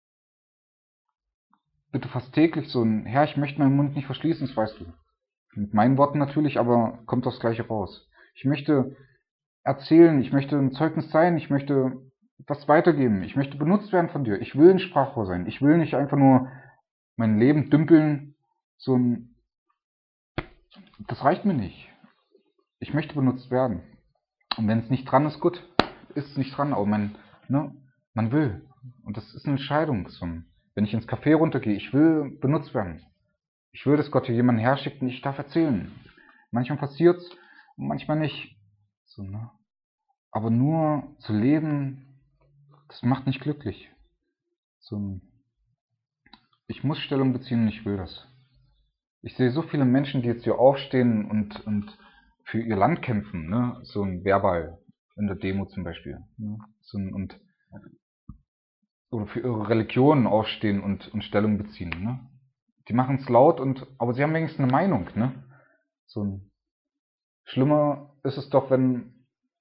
bitte fast täglich so ein, Herr, ich möchte meinen Mund nicht verschließen, das weißt du. Mit meinen Worten natürlich, aber kommt das Gleiche raus. Ich möchte erzählen, ich möchte ein Zeugnis sein, ich möchte was weitergeben, ich möchte benutzt werden von dir. Ich will ein Sprachrohr sein. Ich will nicht einfach nur mein Leben dümpeln, so ein, das reicht mir nicht. Ich möchte benutzt werden. Und wenn es nicht dran ist, gut, ist es nicht dran, aber man, ne, man will. Und das ist eine Entscheidung. So, wenn ich ins Café runtergehe, ich will benutzt werden. Ich will, dass Gott hier jemanden herschickt und ich darf erzählen. Manchmal passiert's und manchmal nicht. So, ne? Aber nur zu leben, das macht nicht glücklich. So, ich muss Stellung beziehen und ich will das. Ich sehe so viele Menschen, die jetzt hier aufstehen und, und für ihr Land kämpfen, ne? So ein Verbal in der Demo zum Beispiel. Ne? So ein, und, oder für ihre Religion aufstehen und, und Stellung beziehen. Ne? Die machen es laut, und, aber sie haben wenigstens eine Meinung. Ne? So ein, schlimmer ist es doch, wenn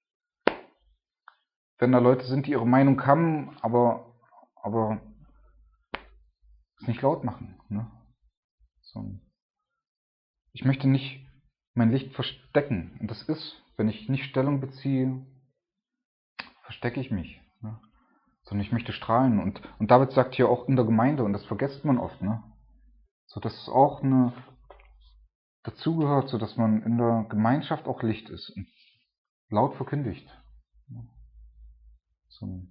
wenn da Leute sind, die ihre Meinung haben, aber, aber es nicht laut machen. Ne? So. Ich möchte nicht mein Licht verstecken. Und das ist, wenn ich nicht Stellung beziehe, verstecke ich mich. Ne? Sondern ich möchte strahlen. Und, und David sagt hier auch in der Gemeinde, und das vergisst man oft, ne? So, dass es auch eine dazugehört, so dass man in der Gemeinschaft auch Licht ist und laut verkündigt. So.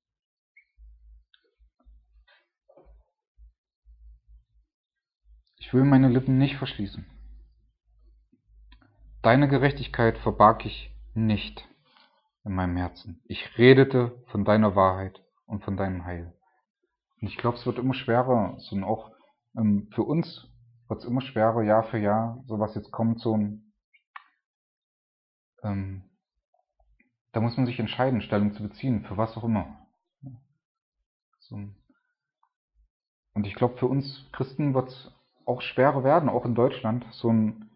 Ich will meine Lippen nicht verschließen. Deine Gerechtigkeit verbarg ich nicht in meinem Herzen. Ich redete von deiner Wahrheit und von deinem Heil. Und ich glaube, es wird immer schwerer, so, und auch ähm, für uns wird es immer schwerer, Jahr für Jahr, so was jetzt kommt, so ein, ähm, da muss man sich entscheiden, Stellung zu beziehen, für was auch immer. So. Und ich glaube, für uns Christen wird es auch schwerer werden, auch in Deutschland, so ein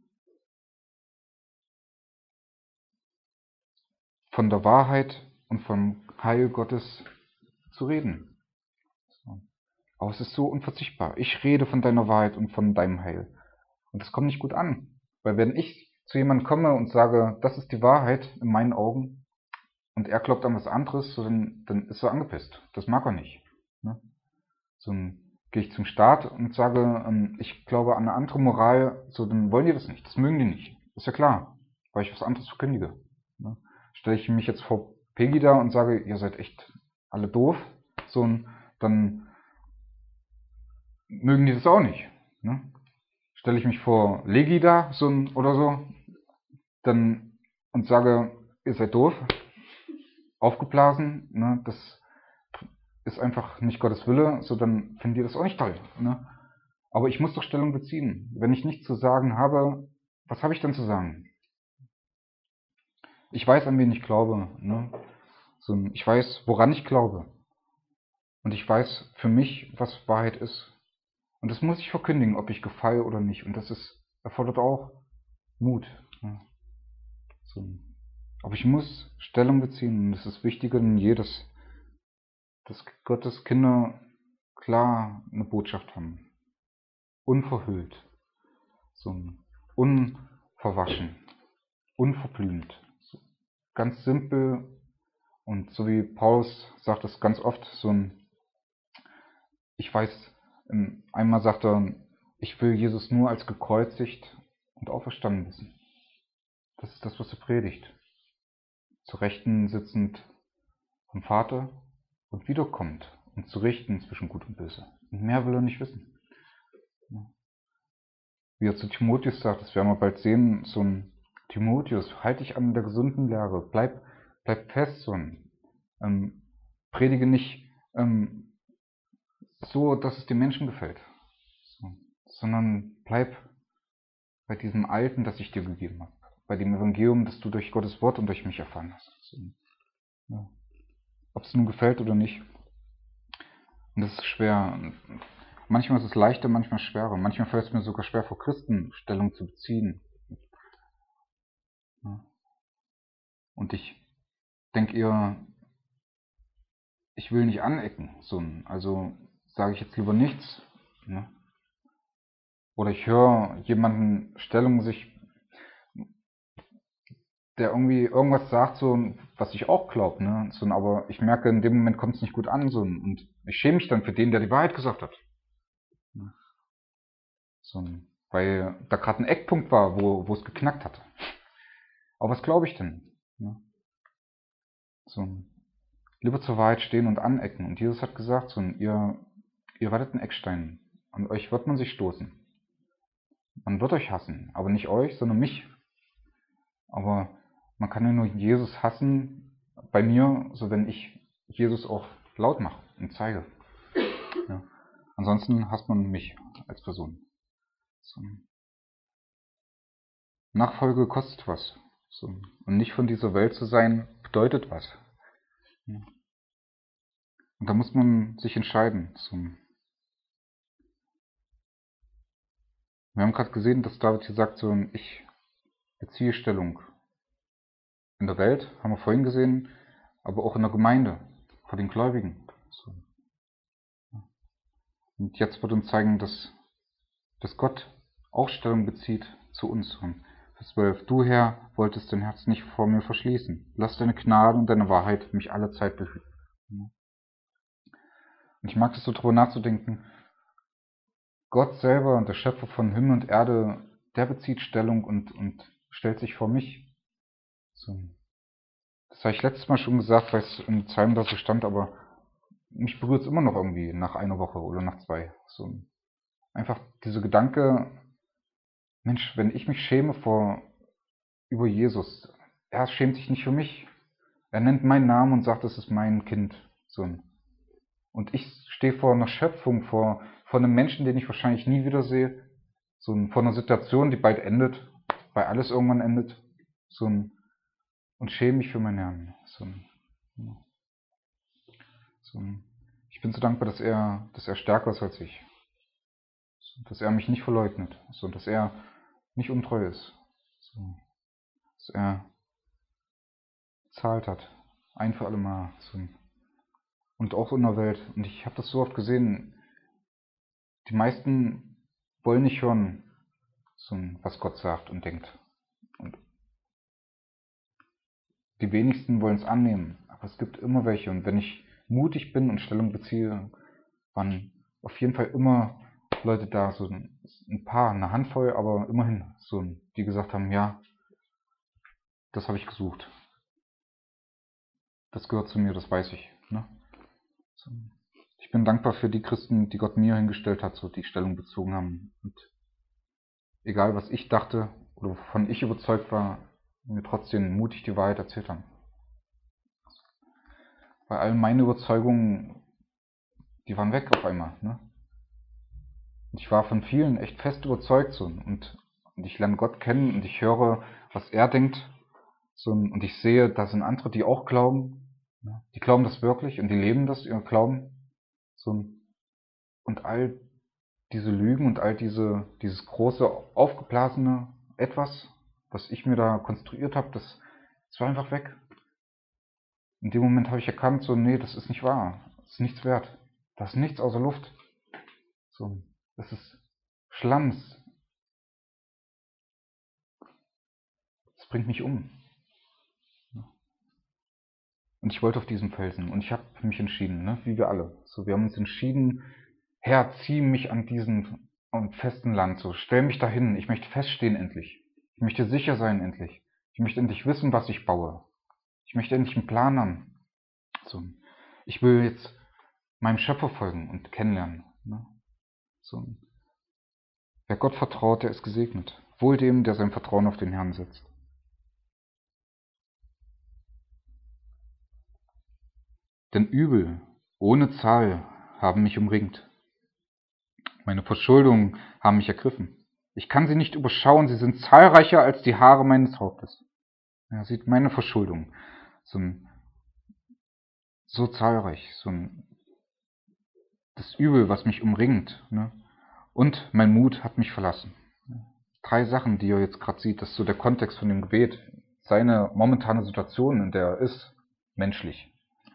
von der Wahrheit und vom Heil Gottes zu reden. So. Aber es ist so unverzichtbar. Ich rede von deiner Wahrheit und von deinem Heil. Und das kommt nicht gut an. Weil wenn ich zu jemandem komme und sage, das ist die Wahrheit in meinen Augen, und er glaubt an was anderes, so dann, dann ist er angepisst. Das mag er nicht. Ne? So, dann gehe ich zum Staat und sage, ähm, ich glaube an eine andere Moral, so dann wollen die das nicht. Das mögen die nicht. Ist ja klar, weil ich was anderes verkündige. Ne? Stelle ich mich jetzt vor Pegida und sage, ihr seid echt alle doof, so, dann mögen die das auch nicht. Ne? Stelle ich mich vor Legida so, oder so, dann und sage, ihr seid doof, aufgeblasen, ne? Das ist einfach nicht Gottes Wille, so, dann finden die das auch nicht toll. Ne? Aber ich muss doch Stellung beziehen. Wenn ich nichts zu sagen habe, was habe ich dann zu sagen? Ich weiß, an wen ich glaube. Ne? So, ich weiß, woran ich glaube. Und ich weiß für mich, was Wahrheit ist. Und das muss ich verkündigen, ob ich gefalle oder nicht. Und das ist, erfordert auch Mut. Ne? So. Aber ich muss Stellung beziehen. Und es ist wichtiger denn je, dass, dass Gottes Kinder klar eine Botschaft haben. Unverhüllt. So unverwaschen. unverblümt. So ganz simpel und so wie Paulus sagt es ganz oft, so ein, ich weiß, einmal sagt er, ich will Jesus nur als gekreuzigt und auferstanden wissen. Das ist das, was er predigt. Zur Rechten sitzend vom Vater und wiederkommt, um zu richten zwischen Gut und Böse. Und mehr will er nicht wissen. Wie er zu Timotheus sagt, das werden wir bald sehen, so ein Timotheus, halt dich an der gesunden Lehre, bleib, bleib fest, so ein, ähm, predige nicht ähm, so, dass es den Menschen gefällt, so, sondern bleib bei diesem Alten, das ich dir gegeben habe, bei dem Evangelium, das du durch Gottes Wort und durch mich erfahren hast. So, ja. Ob es nun gefällt oder nicht. Und das ist schwer. Manchmal ist es leichter, manchmal schwerer. Manchmal fällt es mir sogar schwer, vor Christen Stellung zu beziehen. Und ich denke eher, ich will nicht anecken. So, also sage ich jetzt lieber nichts. Ne? Oder ich höre jemanden Stellung sich, der irgendwie irgendwas sagt, so, was ich auch glaube. Ne? So, aber ich merke, in dem Moment kommt es nicht gut an. So, und ich schäme mich dann für den, der die Wahrheit gesagt hat. So, weil da gerade ein Eckpunkt war, wo, wo es geknackt hatte. Aber was glaube ich denn? Ne? So, lieber zur Wahrheit stehen und anecken. Und Jesus hat gesagt, so, ihr, ihr werdet ein Eckstein. An euch wird man sich stoßen. Man wird euch hassen. Aber nicht euch, sondern mich. Aber man kann ja nur Jesus hassen bei mir, so wenn ich Jesus auch laut mache und zeige. Ja. Ansonsten hasst man mich als Person. So. Nachfolge kostet was. So. Und nicht von dieser Welt zu sein, bedeutet was. Ja. Und da muss man sich entscheiden. So. Wir haben gerade gesehen, dass David hier sagt, so, ich beziehe Stellung in der Welt, haben wir vorhin gesehen, aber auch in der Gemeinde, vor den Gläubigen. So. Und jetzt wird uns zeigen, dass, dass Gott auch Stellung bezieht zu uns. Und Vers zwölf, du Herr wolltest dein Herz nicht vor mir verschließen. Lass deine Gnade und deine Wahrheit mich alle Zeit behüten. Und ich mag es so drüber nachzudenken, Gott selber, der Schöpfer von Himmel und Erde, der bezieht Stellung und, und stellt sich vor mich. So. Das habe ich letztes Mal schon gesagt, weil es im Psalm da so stand, aber mich berührt es immer noch irgendwie nach einer Woche oder nach zwei. So. Einfach dieser Gedanke, Mensch, wenn ich mich schäme vor, über Jesus, er schämt sich nicht für mich. Er nennt meinen Namen und sagt, es ist mein Kind. So. Und ich stehe vor einer Schöpfung, vor, vor einem Menschen, den ich wahrscheinlich nie wiedersehe. So, vor einer Situation, die bald endet, weil alles irgendwann endet. So, und schäme mich für meinen Herrn. So, so, ich bin so dankbar, dass er, dass er stärker ist als ich. So, dass er mich nicht verleugnet. So, dass er nicht untreu ist. So, dass er bezahlt hat. Ein für alle Mal. So. Und auch in der Welt. Und ich habe das so oft gesehen. Die meisten wollen nicht hören, so, was Gott sagt und denkt. Und die wenigsten wollen es annehmen. Aber es gibt immer welche. Und wenn ich mutig bin und Stellung beziehe, waren auf jeden Fall immer Leute da, so ein paar, eine Handvoll, aber immerhin, so, die gesagt haben, ja, das habe ich gesucht. Das gehört zu mir, das weiß ich. Ne? So. Ich bin dankbar für die Christen, die Gott mir hingestellt hat, so die Stellung bezogen haben. Und egal, was ich dachte oder wovon ich überzeugt war, mir trotzdem mutig die Wahrheit erzählt haben. Weil all meine Überzeugungen, die waren weg auf einmal. Ne? Ich war von vielen echt fest überzeugt so, und, und ich lerne Gott kennen und ich höre, was er denkt so, und ich sehe, da sind andere, die auch glauben. Ne? Die glauben das wirklich und die leben das, ihr Glauben. So, und all diese Lügen und all diese, dieses große, aufgeblasene Etwas, was ich mir da konstruiert habe, das, das war einfach weg. In dem Moment habe ich erkannt, so, nee, das ist nicht wahr. Das ist nichts wert. Das ist nichts außer Luft. So, das ist Schlams. bringt mich um. Und ich wollte auf diesen Felsen und ich habe mich entschieden, ne? Wie wir alle. So, wir haben uns entschieden, Herr, zieh mich an diesen an festen Land, so, stell mich dahin, ich möchte feststehen endlich. Ich möchte sicher sein endlich. Ich möchte endlich wissen, was ich baue. Ich möchte endlich einen Plan haben. So, ich will jetzt meinem Schöpfer folgen und kennenlernen. Ne? So, wer Gott vertraut, der ist gesegnet. Wohl dem, der sein Vertrauen auf den Herrn setzt. Denn Übel ohne Zahl haben mich umringt. Meine Verschuldungen haben mich ergriffen. Ich kann sie nicht überschauen, sie sind zahlreicher als die Haare meines Hauptes. Er sieht meine Verschuldung, so, ein, so zahlreich, so ein, das Übel, was mich umringt. Ne? Und mein Mut hat mich verlassen. Drei Sachen, die er jetzt gerade sieht, das ist so der Kontext von dem Gebet. Seine momentane Situation, in der er ist, menschlich.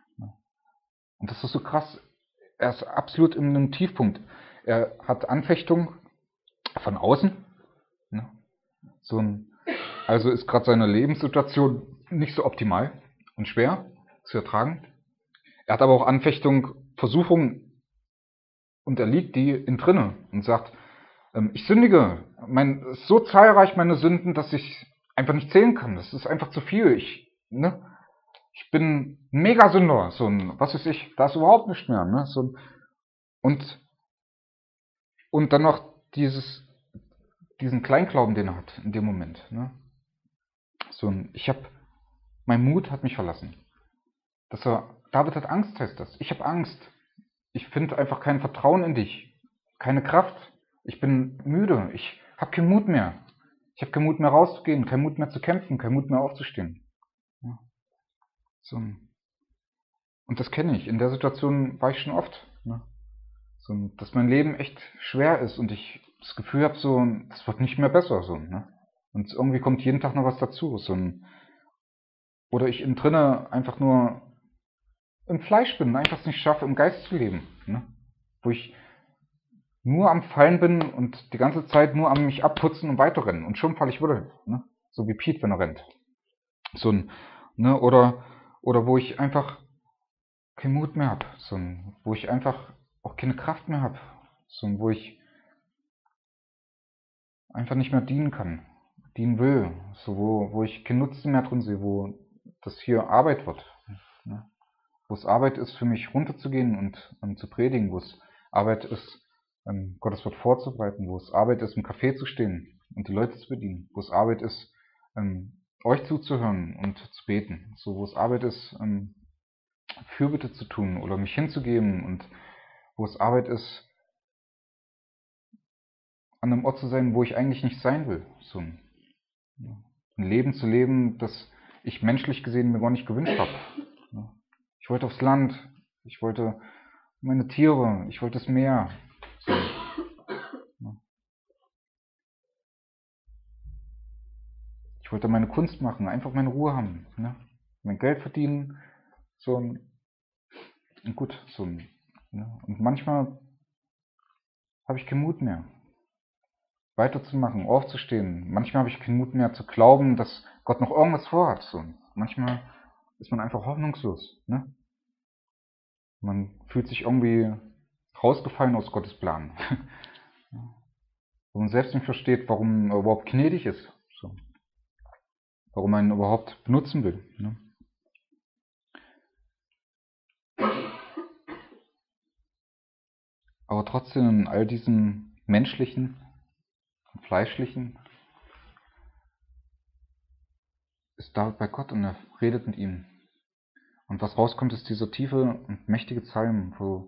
Und das ist so krass. Er ist absolut in einem Tiefpunkt. Er hat Anfechtung von außen. Ne? So ein, also ist gerade seine Lebenssituation nicht so optimal und schwer zu ertragen. Er hat aber auch Anfechtung, Versuchung und er liegt die in drinne und sagt, ähm, ich sündige. Mein, es ist so zahlreich meine Sünden, dass ich einfach nicht zählen kann. Das ist einfach zu viel. Ich, ne? Ich bin ein Megasünder. So ein, was weiß ich, da ist überhaupt nichts mehr. Ne? So ein, und, und dann noch dieses, diesen Kleinglauben, den er hat in dem Moment. Ne? So ein, ich habe, mein Mut hat mich verlassen. Dass er, David hat Angst, heißt das. Ich habe Angst. Ich finde einfach kein Vertrauen in dich. Keine Kraft. Ich bin müde. Ich habe keinen Mut mehr. Ich habe keinen Mut mehr rauszugehen, keinen Mut mehr zu kämpfen, keinen Mut mehr aufzustehen. Ja. So. Und das kenne ich. In der Situation war ich schon oft. Ne? So, dass mein Leben echt schwer ist und ich das Gefühl habe, so, das wird nicht mehr besser. So, ne? Und irgendwie kommt jeden Tag noch was dazu. So ein, oder ich innen drinne einfach nur im Fleisch bin, einfach es nicht schaffe, im Geist zu leben. Ne? Wo ich nur am Fallen bin und die ganze Zeit nur am mich abputzen und weiterrennen. Und schon falle ich wieder. Ne? So wie Pete, wenn er rennt. So ein, ne? Oder, oder wo ich einfach keinen Mut mehr habe. So ein, wo ich einfach auch keine Kraft mehr habe. So ein, wo ich einfach nicht mehr dienen kann. Dienen will. So, wo, wo ich keinen Nutzen mehr drin sehe, wo das hier Arbeit wird. Ne? Wo es Arbeit ist, für mich runterzugehen und, und zu predigen, wo es Arbeit ist, ähm, Gottes Wort vorzubereiten, wo es Arbeit ist, im Café zu stehen und die Leute zu bedienen, wo es Arbeit ist, ähm, euch zuzuhören und zu beten, so wo es Arbeit ist, ähm, Fürbitte zu tun oder mich hinzugeben und wo es Arbeit ist, an einem Ort zu sein, wo ich eigentlich nicht sein will. So ein, ein Leben zu leben, das ich menschlich gesehen mir gar nicht gewünscht habe. Ich wollte aufs Land, ich wollte meine Tiere, ich wollte das Meer. So. Ich wollte meine Kunst machen, einfach meine Ruhe haben, ne? Mein Geld verdienen, so ein, und gut, so ein, ne? Und manchmal habe ich keinen Mut mehr, weiterzumachen, aufzustehen. Manchmal habe ich keinen Mut mehr zu glauben, dass Gott noch irgendwas vorhat. So. Manchmal ist man einfach hoffnungslos, ne? Man fühlt sich irgendwie rausgefallen aus Gottes Plan. Wo man selbst nicht versteht, warum er überhaupt gnädig ist. So. Warum man ihn überhaupt benutzen will. Ne? Aber trotzdem in all diesem menschlichen, fleischlichen ist David bei Gott und er redet mit ihm. Und was rauskommt, ist dieser tiefe und mächtige Psalm, wo,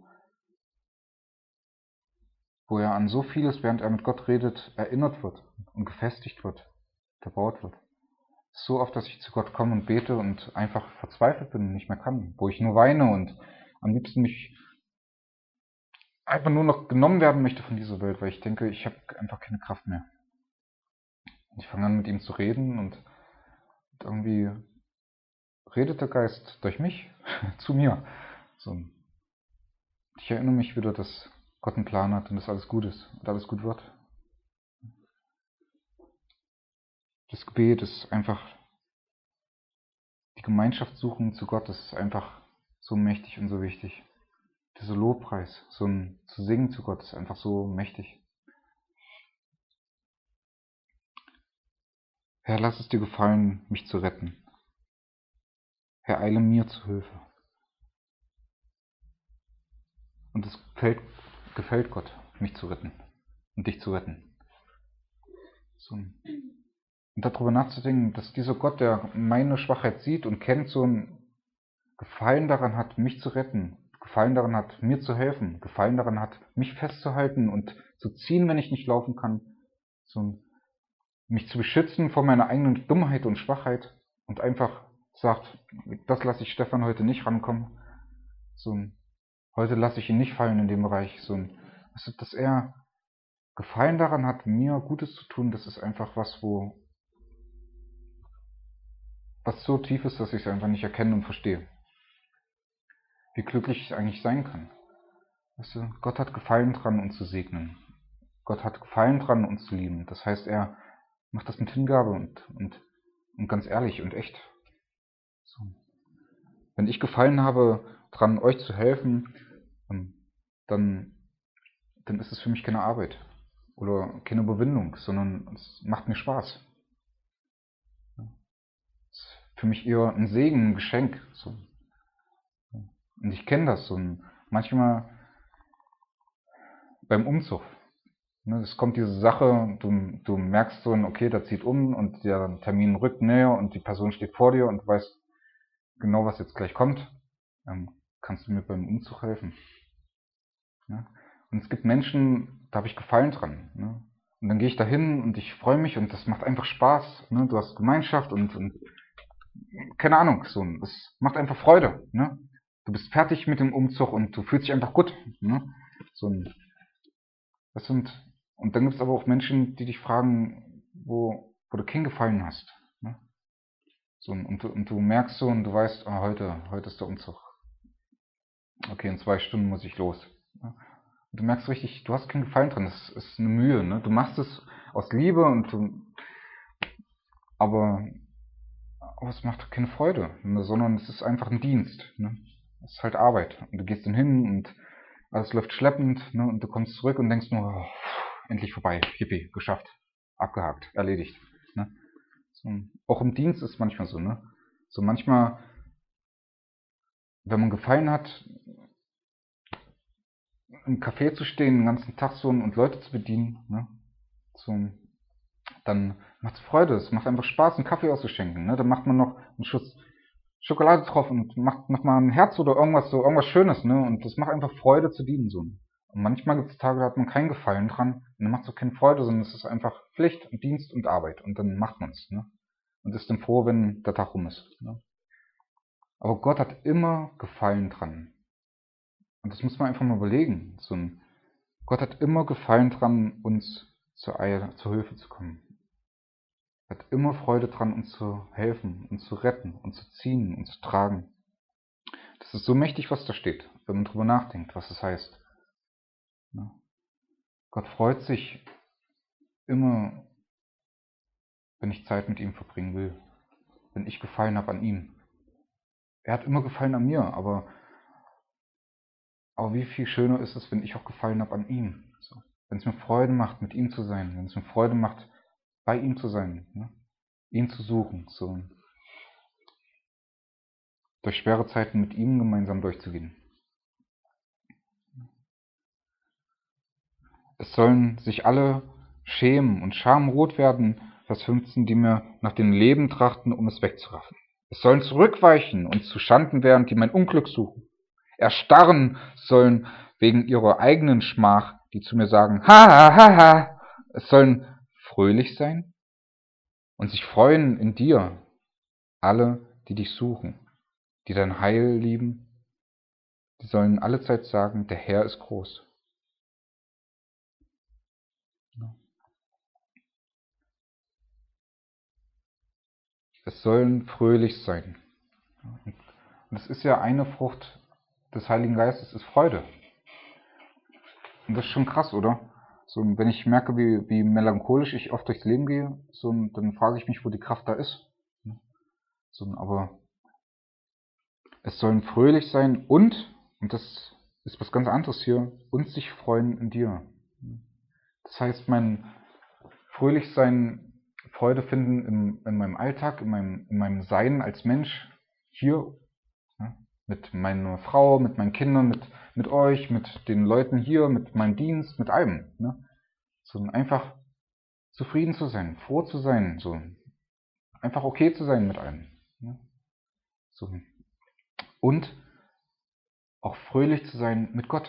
wo er an so vieles, während er mit Gott redet, erinnert wird und gefestigt wird, gebaut wird. So oft, dass ich zu Gott komme und bete und einfach verzweifelt bin und nicht mehr kann, wo ich nur weine und am liebsten mich einfach nur noch genommen werden möchte von dieser Welt, weil ich denke, ich habe einfach keine Kraft mehr. Und ich fange an mit ihm zu reden und irgendwie redet der Geist durch mich zu mir. So. Ich erinnere mich wieder, dass Gott einen Plan hat und dass alles gut ist und alles gut wird. Das Gebet ist einfach Gemeinschaft suchen zu Gott, das ist einfach so mächtig und so wichtig. Dieser Lobpreis, so ein zu singen zu Gott, ist einfach so mächtig. Herr, lass es dir gefallen, mich zu retten. Herr, eile mir zu Hilfe. Und es gefällt, gefällt Gott, mich zu retten und dich zu retten. So. Und darüber nachzudenken, dass dieser Gott, der meine Schwachheit sieht und kennt, so ein Gefallen daran hat, mich zu retten, Gefallen daran hat, mir zu helfen, Gefallen daran hat, mich festzuhalten und zu ziehen, wenn ich nicht laufen kann, so mich zu beschützen vor meiner eigenen Dummheit und Schwachheit und einfach sagt, das lasse ich Stefan heute nicht rankommen, so heute lasse ich ihn nicht fallen in dem Bereich, so also, dass er Gefallen daran hat, mir Gutes zu tun, das ist einfach was, wo was so tief ist, dass ich es einfach nicht erkenne und verstehe. Wie glücklich ich eigentlich sein kann. Weißt du, Gott hat Gefallen dran, uns zu segnen. Gott hat Gefallen dran, uns zu lieben. Das heißt, er macht das mit Hingabe und, und, und ganz ehrlich und echt. So. Wenn ich Gefallen habe, dran euch zu helfen, dann, dann ist es für mich keine Arbeit oder keine Überwindung, sondern es macht mir Spaß. Es ist für mich eher ein Segen, ein Geschenk. So. Und ich kenne das so. Manchmal beim Umzug. Es kommt diese Sache, du, du merkst so, okay, der zieht um und der Termin rückt näher und die Person steht vor dir und du weißt genau, was jetzt gleich kommt. Ähm, kannst du mir beim Umzug helfen? Ja? Und es gibt Menschen, da habe ich Gefallen dran. Ne? Und dann gehe ich da hin und ich freue mich und das macht einfach Spaß. Ne? Du hast Gemeinschaft und, und keine Ahnung, so, es macht einfach Freude. Ne? Du bist fertig mit dem Umzug und du fühlst dich einfach gut. Ne? So ein, das sind, und dann gibt es aber auch Menschen, die dich fragen, wo, wo du keinen Gefallen hast. Ne? So, und, du, und du merkst so und du weißt, oh, heute, heute ist der Umzug. Okay, in zwei Stunden muss ich los. Ne? Und du merkst richtig, du hast keinen Gefallen dran. Das ist eine Mühe. Ne? Du machst es aus Liebe, und du, aber, aber es macht keine Freude, ne? Sondern es ist einfach ein Dienst. Ne? Es ist halt Arbeit. Und du gehst dann hin und alles läuft schleppend, ne? Und du kommst zurück und denkst nur, oh, endlich vorbei, yippie, geschafft, abgehakt, erledigt. Ne? So, auch im Dienst ist es manchmal so, ne? So manchmal, wenn man Gefallen hat, im Café zu stehen, den ganzen Tag so und Leute zu bedienen, ne? So, dann macht es Freude, es macht einfach Spaß, einen Kaffee auszuschenken, ne? Dann macht man noch einen Schuss Schokolade drauf und macht nochmal ein Herz oder irgendwas so, irgendwas Schönes, ne? Und das macht einfach Freude zu dienen, so. Und manchmal gibt es Tage, da hat man keinen Gefallen dran und dann macht es auch keine Freude, sondern es ist einfach Pflicht und Dienst und Arbeit und dann macht man es, ne? Und ist dann froh, wenn der Tag rum ist, ne? Aber Gott hat immer Gefallen dran. Und das muss man einfach mal überlegen. So ein, Gott hat immer Gefallen dran, uns zur, Eil, zur Hilfe zu kommen. Er hat immer Freude dran, uns zu helfen, uns zu retten, uns zu ziehen, uns zu tragen. Das ist so mächtig, was da steht, wenn man drüber nachdenkt, was es heißt. Ja. Gott freut sich immer, wenn ich Zeit mit ihm verbringen will, wenn ich Gefallen habe an ihm. Er hat immer Gefallen an mir, aber, aber wie viel schöner ist es, wenn ich auch Gefallen habe an ihm. So. Wenn es mir Freude macht, mit ihm zu sein, wenn es mir Freude macht, bei ihm zu sein, ne? Ihn zu suchen, so. Durch schwere Zeiten mit ihm gemeinsam durchzugehen. Es sollen sich alle schämen und schamrot werden, Vers fünfzehn, die mir nach dem Leben trachten, um es wegzuraffen. Es sollen zurückweichen und zu Schanden werden, die mein Unglück suchen. Erstarren sollen wegen ihrer eigenen Schmach, die zu mir sagen, ha, ha, ha, ha. Es sollen fröhlich sein und sich freuen in dir, alle, die dich suchen, die dein Heil lieben, die sollen allezeit sagen, der Herr ist groß. Es sollen fröhlich sein. Und es ist ja eine Frucht des Heiligen Geistes, ist Freude. Und das ist schon krass, oder? So, wenn ich merke, wie, wie melancholisch ich oft durchs Leben gehe, so, dann frage ich mich, wo die Kraft da ist. So, aber es sollen fröhlich sein und, und das ist was ganz anderes hier, und sich freuen in dir. Das heißt, mein Fröhlichsein, Freude finden in, in meinem Alltag, in meinem, in meinem Sein als Mensch hier, ja, mit meiner Frau, mit meinen Kindern, mit, mit euch, mit den Leuten hier, mit meinem Dienst, mit allem. Ne? So einfach zufrieden zu sein, froh zu sein, so einfach okay zu sein mit allem. Ne? So. Und auch fröhlich zu sein mit Gott.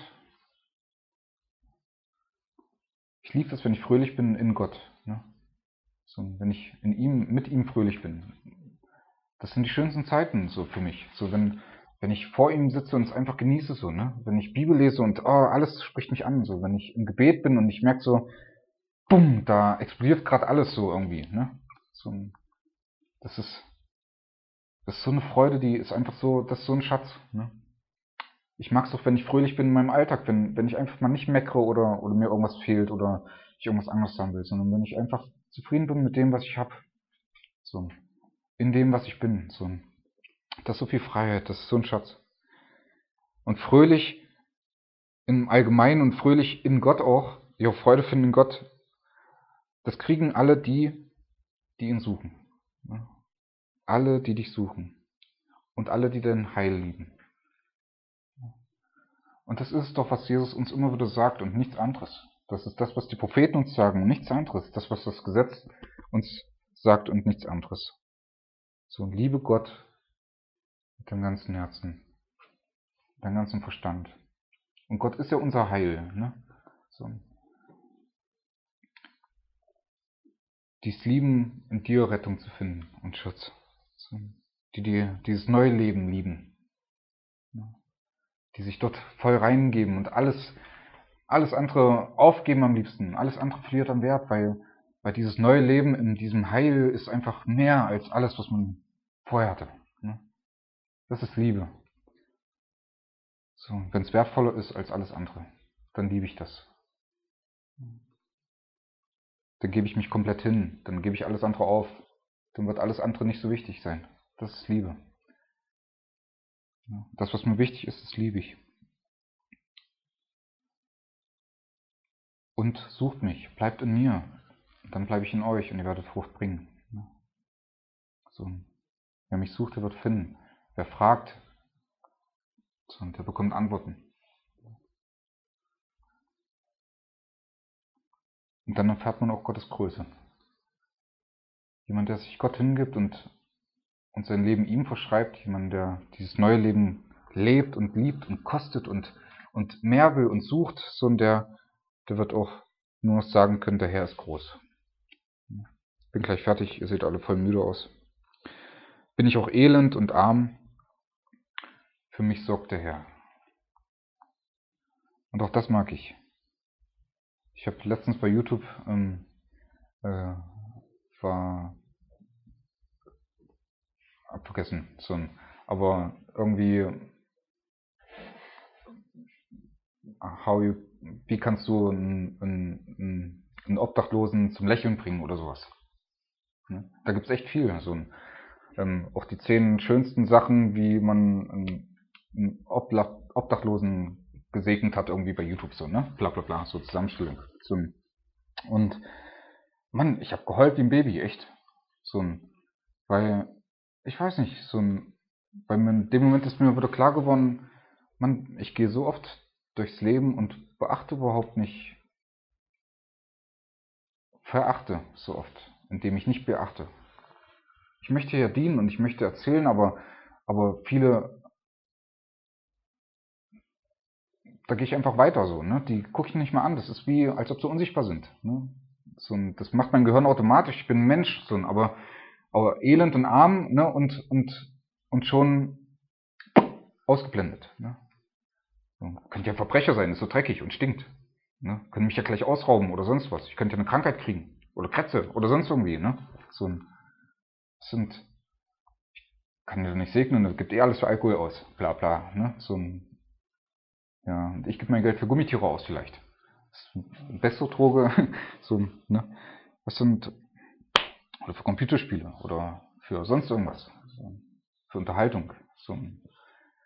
Ich liebe es, wenn ich fröhlich bin in Gott. Ne? So, wenn ich in ihm, mit ihm fröhlich bin. Das sind die schönsten Zeiten so für mich. So wenn, wenn ich vor ihm sitze und es einfach genieße so, ne? Wenn ich Bibel lese und oh, alles spricht mich an. So, wenn ich im Gebet bin und ich merke so, bumm, da explodiert gerade alles so irgendwie. Ne? So, das ist, das ist so eine Freude, die ist einfach so, das ist so ein Schatz. Ne? Ich mag es auch, wenn ich fröhlich bin in meinem Alltag, wenn, wenn ich einfach mal nicht meckere oder, oder mir irgendwas fehlt oder ich irgendwas anderes haben will, sondern wenn ich einfach zufrieden bin mit dem, was ich habe. So, in dem, was ich bin. So, das ist so viel Freiheit, das ist so ein Schatz. Und fröhlich im Allgemeinen und fröhlich in Gott auch, die auch Freude finden in Gott, das kriegen alle die, die ihn suchen. Alle, die dich suchen. Und alle, die dein Heil lieben. Und das ist doch, was Jesus uns immer wieder sagt und nichts anderes. Das ist das, was die Propheten uns sagen und nichts anderes. Das, was das Gesetz uns sagt und nichts anderes. So, liebe Gott mit dem ganzen Herzen, mit dem ganzen Verstand. Und Gott ist ja unser Heil. Ne? So. Dies lieben, in dir Rettung zu finden und Schutz. So. Die, die dieses neue Leben lieben. Die sich dort voll reingeben und alles, alles andere aufgeben am liebsten. Alles andere verliert an Wert, weil, weil dieses neue Leben in diesem Heil ist einfach mehr als alles, was man vorher hatte. Das ist Liebe. So, wenn es wertvoller ist als alles andere, dann liebe ich das. Dann gebe ich mich komplett hin, dann gebe ich alles andere auf, dann wird alles andere nicht so wichtig sein. Das ist Liebe. Das, was mir wichtig ist, das liebe ich. Und sucht mich, bleibt in mir, dann bleibe ich in euch und ihr werdet Frucht bringen. So. Wer mich sucht, der wird finden. Wer fragt, so, der bekommt Antworten. Und dann erfährt man auch Gottes Größe. Jemand, der sich Gott hingibt und, und sein Leben ihm verschreibt, jemand, der dieses neue Leben lebt und liebt und kostet und, und mehr will und sucht, so ein der, der wird auch nur noch sagen können, der Herr ist groß. Ich bin gleich fertig, ihr seht alle voll müde aus. Bin ich auch elend und arm, für mich sorgt der Herr. Und auch das mag ich. Ich habe letztens bei YouTube ähm, äh, war hab vergessen, so ein, aber irgendwie how you, wie kannst du einen, einen, einen Obdachlosen zum Lächeln bringen oder sowas. Da gibt's echt viel. So ein, ähm, auch die zehn schönsten Sachen, wie man einen, einen Obdachlosen gesegnet hat, irgendwie bei YouTube so, ne? Bla bla bla, so Zusammenstellung. So ein, und Mann, ich habe geheult wie ein Baby, echt. So ein, weil, ich weiß nicht, so ein, weil in dem Moment ist mir wieder klar geworden, Mann, ich gehe so oft durchs Leben und beachte überhaupt nicht, verachte so oft, indem ich nicht beachte. Ich möchte ja dienen und ich möchte erzählen, aber, aber viele, da gehe ich einfach weiter so, ne? Die gucke ich nicht mal an. Das ist wie, als ob sie unsichtbar sind. Ne? So, das macht mein Gehirn automatisch. Ich bin ein Mensch, so, aber, aber elend und arm, ne? Und, und, und schon ausgeblendet. Ne? So, könnte ja ein Verbrecher sein, ist so dreckig und stinkt. Ne? Können mich ja gleich ausrauben oder sonst was. Ich könnte ja eine Krankheit kriegen. Oder Krätze oder sonst irgendwie. Ne? So, das sind, kann ja nicht segnen, das gibt eh alles für Alkohol aus. Bla bla. Ne? So ein, ja, und ich gebe mein Geld für Gummitiere aus vielleicht. Das ist eine bessere Droge. So, ne? Das sind, oder für Computerspiele oder für sonst irgendwas. So, für Unterhaltung. So,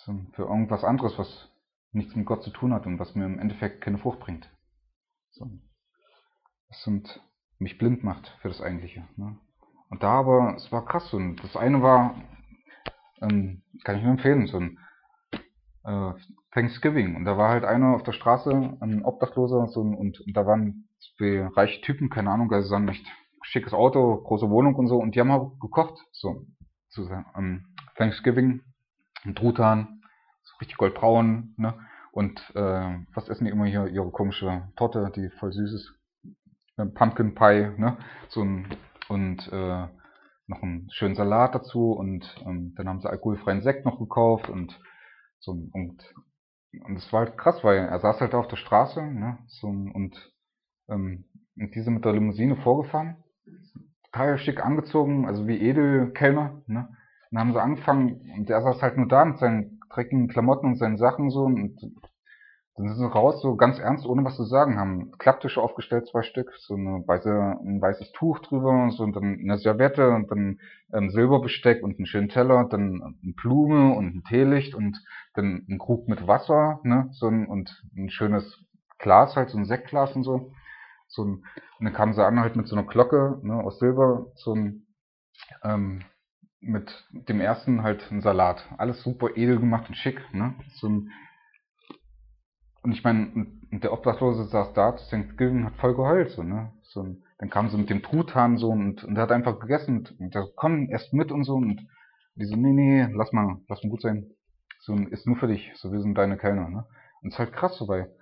So, für irgendwas anderes, was nichts mit Gott zu tun hat und was mir im Endeffekt keine Frucht bringt. So, das sind, mich blind macht für das Eigentliche. Ne? Und da aber, es war krass. Und das eine war, ähm, kann ich nur empfehlen, so ein äh, Thanksgiving. Und da war halt einer auf der Straße, ein Obdachloser, so ein, und, und da waren zwei reiche Typen, keine Ahnung, also so ein echt schickes Auto, große Wohnung und so. Und die haben auch gekocht, so zu ähm, Thanksgiving, ein Truthahn, so richtig goldbraun, ne? Und äh, was essen die immer hier? Ihre komische Torte, die voll süß ist. Pumpkin Pie, ne? So ein, und äh, noch einen schönen Salat dazu und ähm, dann haben sie alkoholfreien Sekt noch gekauft und so und und es war halt krass, weil er saß halt da auf der Straße, ne? So und ähm, und diese mit der Limousine vorgefahren, total schick angezogen, also wie Edelkellner, ne? Und dann haben sie angefangen und er saß halt nur da mit seinen dreckigen Klamotten und seinen Sachen so und dann sind sie raus, so ganz ernst, ohne was zu sagen, haben Klapptische aufgestellt, zwei Stück, so eine weiße, ein weißes Tuch drüber, so und dann eine Serviette und dann ähm, Silberbesteck und einen schönen Teller, dann eine Blume und ein Teelicht und dann ein Krug mit Wasser, ne, so ein, und ein schönes Glas halt, so ein Sektglas und so. So ein, und dann kamen sie an halt mit so einer Glocke, ne, aus Silber, so ein, ähm, mit dem ersten halt ein Salat. Alles super edel gemacht und schick, ne, so ein, und ich meine, der Obdachlose saß da zu Thanksgiving, hat voll geheult, so, ne? So, und dann kam sie mit dem Truthahn so und, und der hat einfach gegessen und, und der so, komm, esst mit und so und die so, nee, nee, lass mal, lass mal gut sein. So, ist nur für dich, so, wir sind deine Kellner, ne? Und es ist halt krass so, weil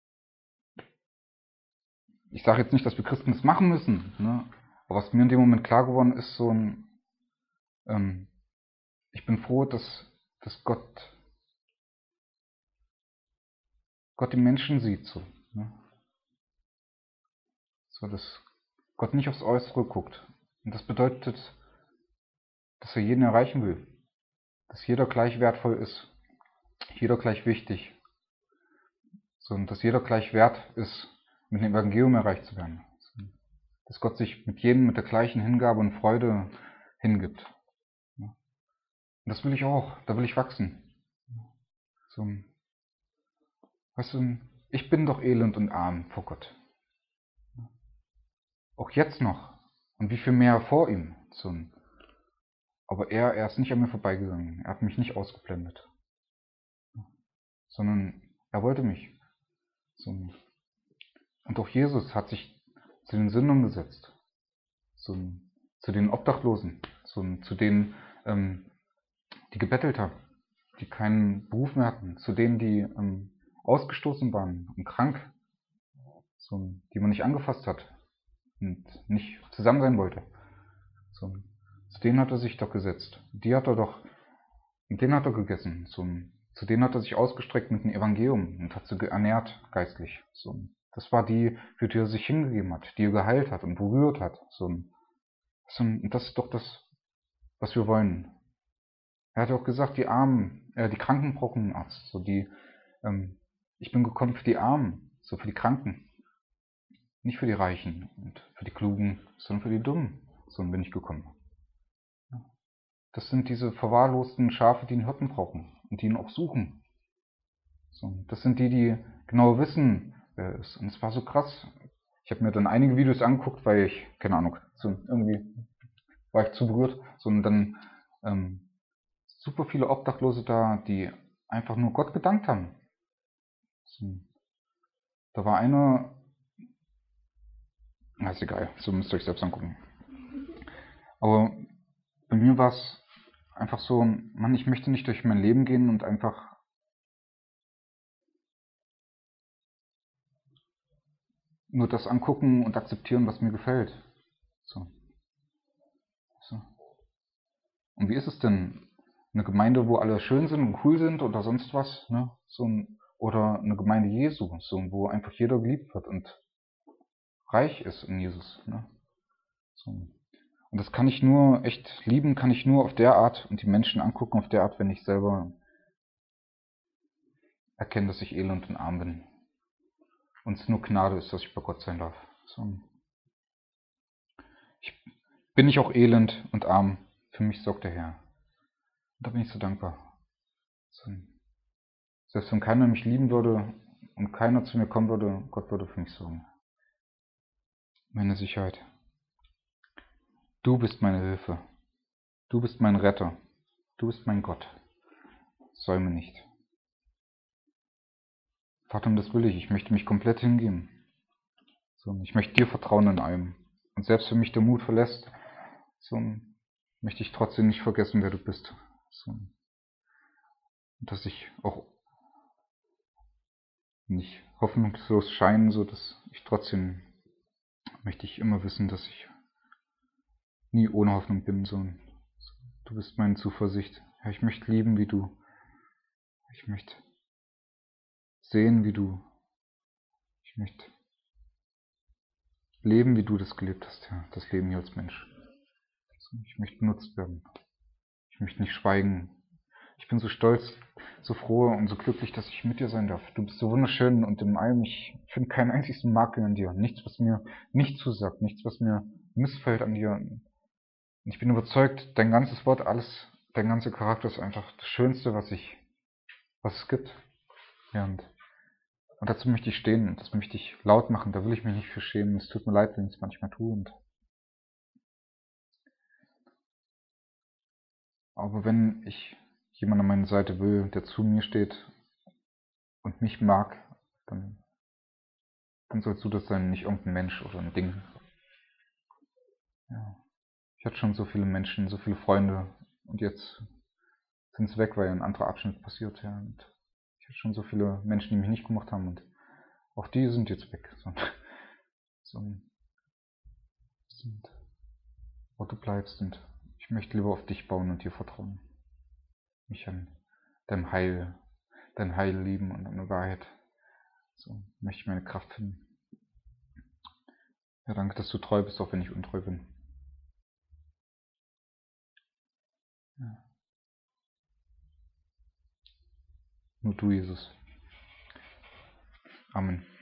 ich sage jetzt nicht, dass wir Christen das machen müssen, ne? Aber was mir in dem Moment klar geworden ist, so ein, ähm, ich bin froh, dass, dass Gott, Gott die Menschen sieht, so, ne? So, dass Gott nicht aufs Äußere guckt. Und das bedeutet, dass er jeden erreichen will. Dass jeder gleich wertvoll ist. Jeder gleich wichtig. So, und dass jeder gleich wert ist, mit dem Evangelium erreicht zu werden. Dass Gott sich mit jedem mit der gleichen Hingabe und Freude hingibt. Und das will ich auch. Da will ich wachsen. So, weißt du, ich bin doch elend und arm vor Gott. Auch jetzt noch. Und wie viel mehr vor ihm. So, aber er, er ist nicht an mir vorbeigegangen. Er hat mich nicht ausgeblendet. Sondern er wollte mich. So. Und auch Jesus hat sich zu den Sündern gesetzt. So, zu den Obdachlosen. So, zu denen, ähm, die gebettelt haben. Die keinen Beruf mehr hatten. Zu denen, die ähm, ausgestoßen waren und krank. So, die man nicht angefasst hat. Und nicht zusammen sein wollte. So, zu denen hat er sich doch gesetzt. Die hat er doch, mit denen hat er gegessen. So, zu denen hat er sich ausgestreckt mit dem Evangelium und hat sie ernährt geistlich. So, das war die, für die er sich hingegeben hat, die er geheilt hat und berührt hat. So, und das ist doch das, was wir wollen. Er hat auch gesagt, die Armen, äh, die Kranken brauchen einen Arzt. So die, ähm, ich bin gekommen für die Armen, so für die Kranken. Nicht für die Reichen und für die Klugen, sondern für die Dummen. So bin ich gekommen. Das sind diese verwahrlosten Schafe, die einen Hirten brauchen und die ihn auch suchen. So, das sind die, die genau wissen, wer er ist. Und es war so krass. Ich habe mir dann einige Videos angeguckt, weil ich, keine Ahnung, so irgendwie war ich zu berührt. So, und dann ähm, super viele Obdachlose da, die einfach nur Gott gedankt haben. So, da war einer, na ist egal, so müsst ihr euch selbst angucken. Aber bei mir war es einfach so, Mann, ich möchte nicht durch mein Leben gehen und einfach nur das angucken und akzeptieren, was mir gefällt. So. So. Und wie ist es denn? Eine Gemeinde, wo alle schön sind und cool sind oder sonst was, ne? So ein, oder eine Gemeinde Jesu, so, wo einfach jeder geliebt wird und reich ist in Jesus, ne? So. Und das kann ich nur, echt lieben, kann ich nur auf der Art und die Menschen angucken auf der Art, wenn ich selber erkenne, dass ich elend und arm bin. Und es nur Gnade ist, dass ich bei Gott sein darf. So. Ich bin ich auch elend und arm, für mich sorgt der Herr. Und da bin ich so dankbar. So. Selbst wenn keiner mich lieben würde und keiner zu mir kommen würde, Gott würde für mich sorgen. Meine Sicherheit. Du bist meine Hilfe. Du bist mein Retter. Du bist mein Gott. Säume nicht. Vater, und das will ich. Ich möchte mich komplett hingeben. So, ich möchte dir vertrauen in allem. Und selbst wenn mich der Mut verlässt, so, möchte ich trotzdem nicht vergessen, wer du bist. So, und dass ich auch nicht hoffnungslos scheine, so dass ich trotzdem möchte ich immer wissen, dass ich nie ohne Hoffnung bin. So, du bist meine Zuversicht. Ja, ich möchte lieben wie du. Ich möchte sehen wie du. Ich möchte leben, wie du das gelebt hast, ja, das Leben hier als Mensch. Ich möchte benutzt werden. Ich möchte nicht schweigen. Ich bin so stolz, so froh und so glücklich, dass ich mit dir sein darf. Du bist so wunderschön und in allem, ich finde keinen einzigen Makel an dir. Nichts, was mir nicht zusagt, nichts, was mir missfällt an dir. Und ich bin überzeugt, dein ganzes Wort, alles, dein ganzer Charakter ist einfach das Schönste, was ich, was es gibt. Ja, und, und dazu möchte ich stehen und das möchte ich laut machen. Da will ich mich nicht für schämen. Es tut mir leid, wenn ich es manchmal tue. Und aber wenn ich jemanden an meiner Seite will, der zu mir steht und mich mag, dann, dann sollst du das sein, nicht irgendein Mensch oder ein Ding. Ja. Ich hatte schon so viele Menschen, so viele Freunde und jetzt sind sie weg, weil ein anderer Abschnitt passiert. Ja. Und ich hatte schon so viele Menschen, die mich nicht gemacht haben und auch die sind jetzt weg. So, so, sind, wo du bleibst und ich möchte lieber auf dich bauen und dir vertrauen. Mich an deinem Heil, dein Heil lieben und an der Wahrheit. So möchte ich meine Kraft finden. Ja, danke, dass du treu bist, auch wenn ich untreu bin. Ja. Nur du, Jesus. Amen.